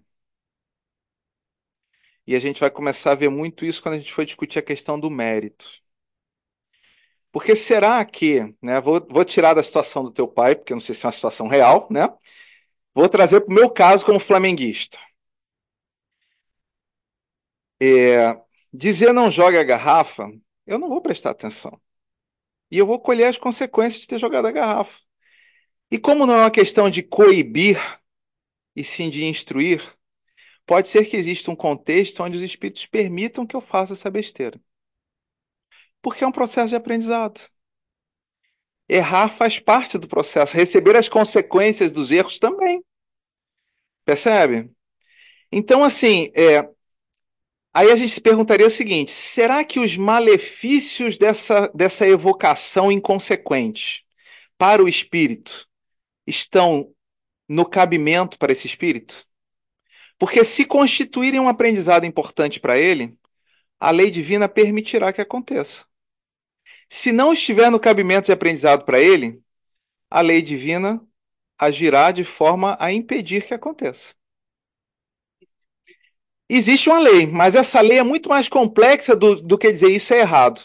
E a gente vai começar a ver muito isso quando a gente for discutir a questão do mérito. Porque será que, né, vou, vou tirar da situação do teu pai, porque eu não sei se é uma situação real, né? Vou trazer para o meu caso como flamenguista. É, dizer não jogue a garrafa, eu não vou prestar atenção. E eu vou colher as consequências de ter jogado a garrafa. E como não é uma questão de coibir, e sim de instruir, pode ser que exista um contexto onde os espíritos permitam que eu faça essa besteira. Porque é um processo de aprendizado. Errar faz parte do processo. Receber as consequências dos erros também. Percebe? Então, assim, é, aí a gente se perguntaria o seguinte: será que os malefícios dessa, dessa evocação inconsequente para o espírito estão no cabimento para esse espírito? Porque se constituírem um aprendizado importante para ele, a lei divina permitirá que aconteça. Se não estiver no cabimento de aprendizado para ele, a lei divina agirá de forma a impedir que aconteça. Existe uma lei, mas essa lei é muito mais complexa do, do que dizer isso é errado.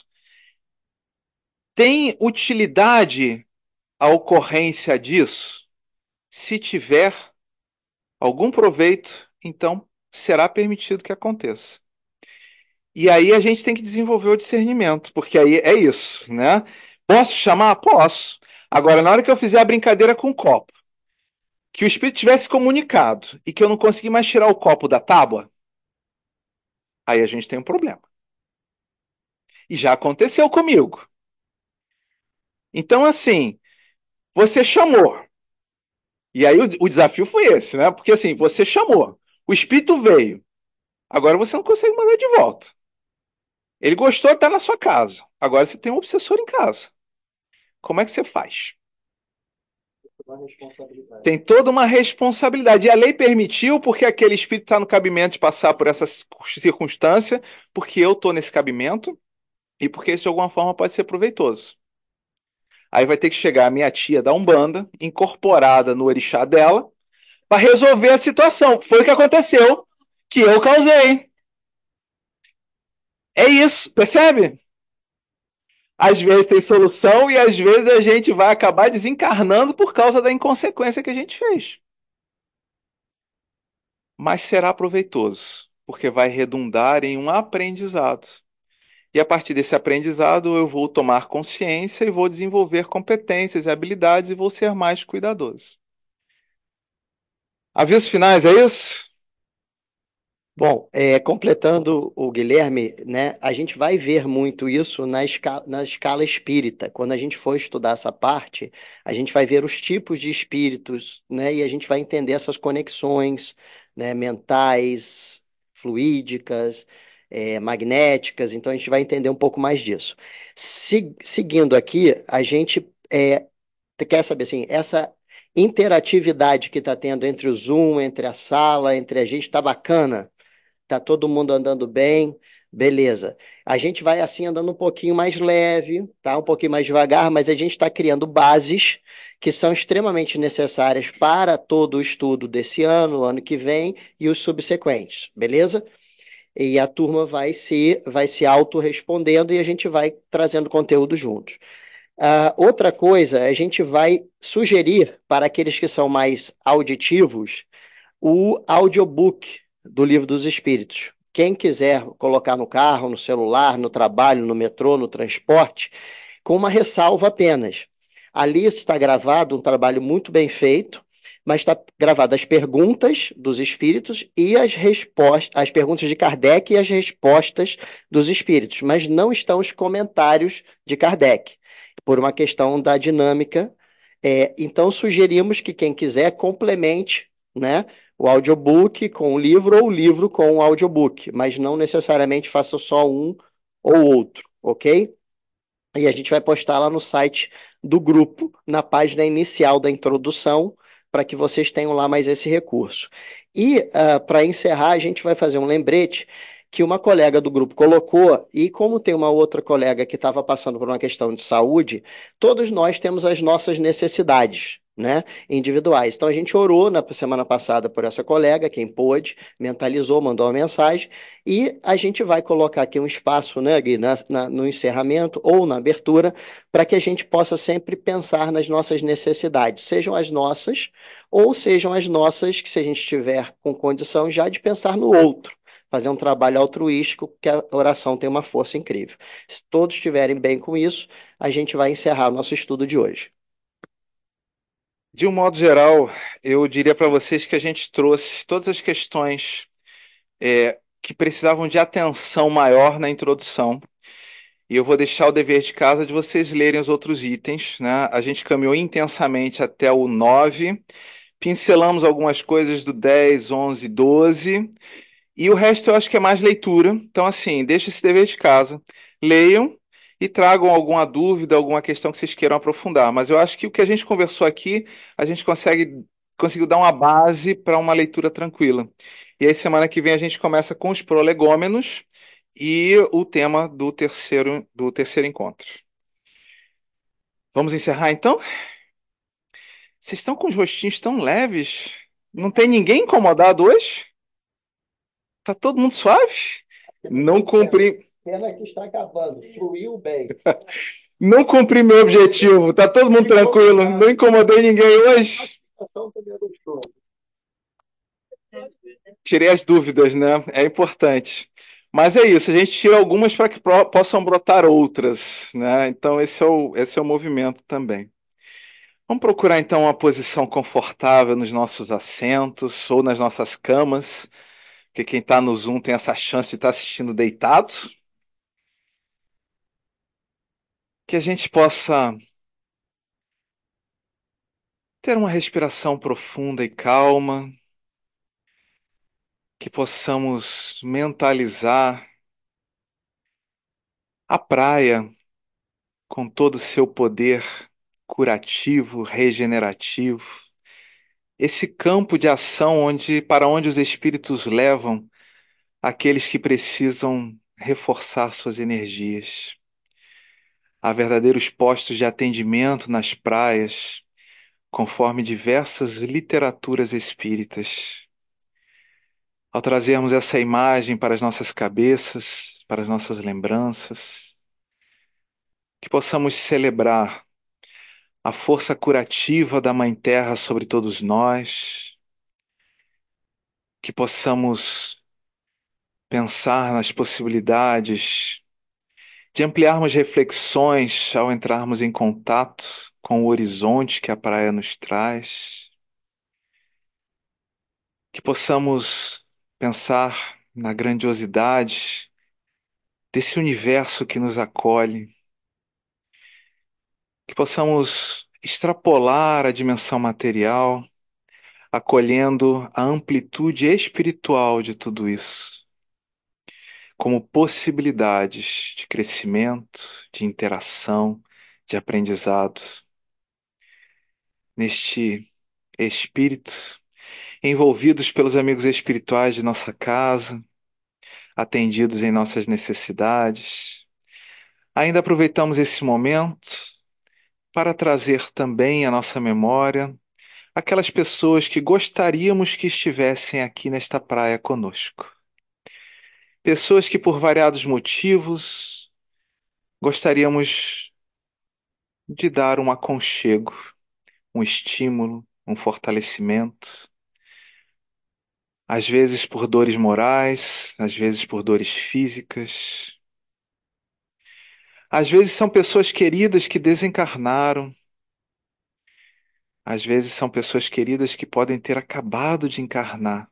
Tem utilidade a ocorrência disso? Se tiver algum proveito, então será permitido que aconteça. E aí a gente tem que desenvolver o discernimento, porque aí é isso, né? Posso chamar? Posso. Agora, na hora que eu fizer a brincadeira com o copo, que o espírito tivesse comunicado e que eu não consegui mais tirar o copo da tábua, aí a gente tem um problema. E já aconteceu comigo. Então, assim, você chamou. E aí o, o desafio foi esse, né? Porque assim, você chamou. O espírito veio. Agora você não consegue mandar de volta. Ele gostou de estar na sua casa. Agora você tem um obsessor em casa. Como é que você faz? Tem toda uma responsabilidade. E a lei permitiu porque aquele espírito está no cabimento de passar por essa circunstância, porque eu estou nesse cabimento e porque isso de alguma forma pode ser proveitoso. Aí vai ter que chegar a minha tia da Umbanda, incorporada no orixá dela, para resolver a situação. Foi o que aconteceu, que eu causei. É isso, percebe? Às vezes tem solução e às vezes a gente vai acabar desencarnando por causa da inconsequência que a gente fez. Mas será proveitoso, porque vai redundar em um aprendizado. E a partir desse aprendizado eu vou tomar consciência e vou desenvolver competências e habilidades e vou ser mais cuidadoso. Avisos finais, é isso? Bom, é, completando o Guilherme, né, a gente vai ver muito isso na escala, na escala espírita. Quando a gente for estudar essa parte, a gente vai ver os tipos de espíritos, né, e a gente vai entender essas conexões, né, mentais, fluídicas, é, magnéticas. Então a gente vai entender um pouco mais disso. Se- seguindo aqui, a gente é, quer saber assim, essa interatividade que está tendo entre o Zoom, entre a sala, entre a gente, está bacana? Tá todo mundo andando bem, beleza. A gente vai assim andando um pouquinho mais leve, tá? Um pouquinho mais devagar, mas a gente está criando bases que são extremamente necessárias para todo o estudo desse ano, ano que vem e os subsequentes, beleza? E a turma vai se vai se autorrespondendo e a gente vai trazendo conteúdo juntos. Ah, outra coisa, a gente vai sugerir para aqueles que são mais auditivos o audiobook do Livro dos Espíritos. Quem quiser colocar no carro, no celular, no trabalho, no metrô, no transporte, com uma ressalva apenas. Ali está gravado um trabalho muito bem feito, mas está gravado as perguntas dos espíritos e as respostas, as perguntas de Kardec e as respostas dos espíritos, mas não estão os comentários de Kardec, por uma questão da dinâmica. É, então, sugerimos que quem quiser complemente, né, o audiobook com o livro ou o livro com o audiobook, mas não necessariamente faça só um ou outro, ok? E a gente vai postar lá no site do grupo, na página inicial da introdução, para que vocês tenham lá mais esse recurso. E uh, para encerrar, a gente vai fazer um lembrete que uma colega do grupo colocou, e como tem uma outra colega que estava passando por uma questão de saúde, todos nós temos as nossas necessidades, né, individuais. Então a gente orou na semana passada por essa colega, quem pôde, mentalizou, mandou uma mensagem, e a gente vai colocar aqui um espaço, né, Gui, na, na, no encerramento ou na abertura, para que a gente possa sempre pensar nas nossas necessidades, sejam as nossas ou sejam as nossas, que se a gente estiver com condição já de pensar no outro, fazer um trabalho altruístico, que a oração tem uma força incrível. Se todos estiverem bem com isso, a gente vai encerrar o nosso estudo de hoje. De um modo geral, eu diria para vocês que a gente trouxe todas as questões é, que precisavam de atenção maior na introdução. E eu vou deixar o dever de casa de vocês lerem os outros itens, né? A gente caminhou intensamente até o nove, pincelamos algumas coisas do dez, onze, doze, e o resto eu acho que é mais leitura. Então, assim, deixa esse dever de casa. Leiam e tragam alguma dúvida, alguma questão que vocês queiram aprofundar. Mas eu acho que o que a gente conversou aqui, a gente consegue conseguiu dar uma base para uma leitura tranquila. E aí, semana que vem, a gente começa com os prolegômenos e o tema do terceiro, do terceiro encontro. Vamos encerrar então? Vocês estão com os rostinhos tão leves? Não tem ninguém incomodado hoje? Tá todo mundo suave? Não cumpri, Pena que está acabando, fluiu bem. não cumpri meu objetivo. Tá todo mundo tranquilo? Não incomodei ninguém hoje? Tirei as dúvidas, né? É importante. Mas é isso, a gente tira algumas para que pro- possam brotar outras, né? Então esse é o, esse é o movimento também. Vamos procurar então uma posição confortável nos nossos assentos ou nas nossas camas, porque quem está no Zoom tem essa chance de estar assistindo deitado. Que a gente possa ter uma respiração profunda e calma, que possamos mentalizar a praia com todo o seu poder curativo, regenerativo, esse campo de ação onde para onde os espíritos levam aqueles que precisam reforçar suas energias. Há verdadeiros postos de atendimento nas praias, conforme diversas literaturas espíritas. ao trazermos essa imagem para as nossas cabeças, para as nossas lembranças, que possamos celebrar a força curativa da Mãe Terra sobre todos nós, que possamos pensar nas possibilidades de ampliarmos reflexões ao entrarmos em contato com o horizonte que a praia nos traz, que possamos pensar na grandiosidade desse universo que nos acolhe, que possamos extrapolar a dimensão material, acolhendo a amplitude espiritual de tudo isso, como possibilidades de crescimento, de interação, de aprendizado. Neste espírito, envolvidos pelos amigos espirituais de nossa casa, atendidos em nossas necessidades, ainda aproveitamos esse momento para trazer também à nossa memória aquelas pessoas que gostaríamos que estivessem aqui nesta praia conosco. Pessoas que, por variados motivos, gostaríamos de dar um aconchego, um estímulo, um fortalecimento, às vezes por dores morais, às vezes por dores físicas. Às vezes são pessoas queridas que desencarnaram, às vezes são pessoas queridas que podem ter acabado de encarnar.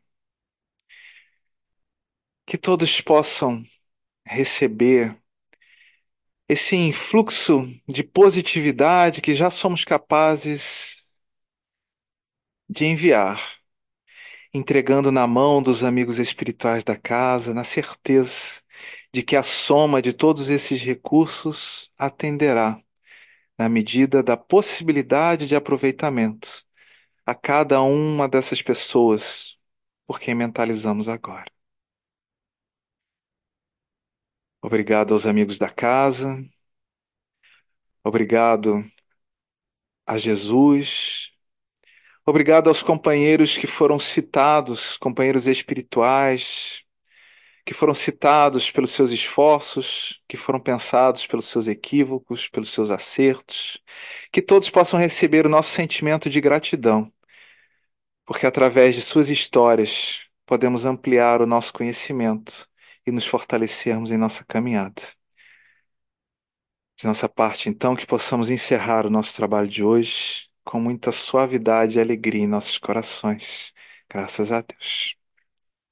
Que todos possam receber esse influxo de positividade que já somos capazes de enviar, entregando na mão dos amigos espirituais da casa, na certeza de que a soma de todos esses recursos atenderá, na medida da possibilidade de aproveitamento, a cada uma dessas pessoas por quem mentalizamos agora. Obrigado aos amigos da casa, obrigado a Jesus, obrigado aos companheiros que foram citados, companheiros espirituais, que foram citados pelos seus esforços, que foram pensados pelos seus equívocos, pelos seus acertos, que todos possam receber o nosso sentimento de gratidão, porque através de suas histórias podemos ampliar o nosso conhecimento e nos fortalecermos em nossa caminhada. De nossa parte, então, que possamos encerrar o nosso trabalho de hoje com muita suavidade e alegria em nossos corações. Graças a Deus.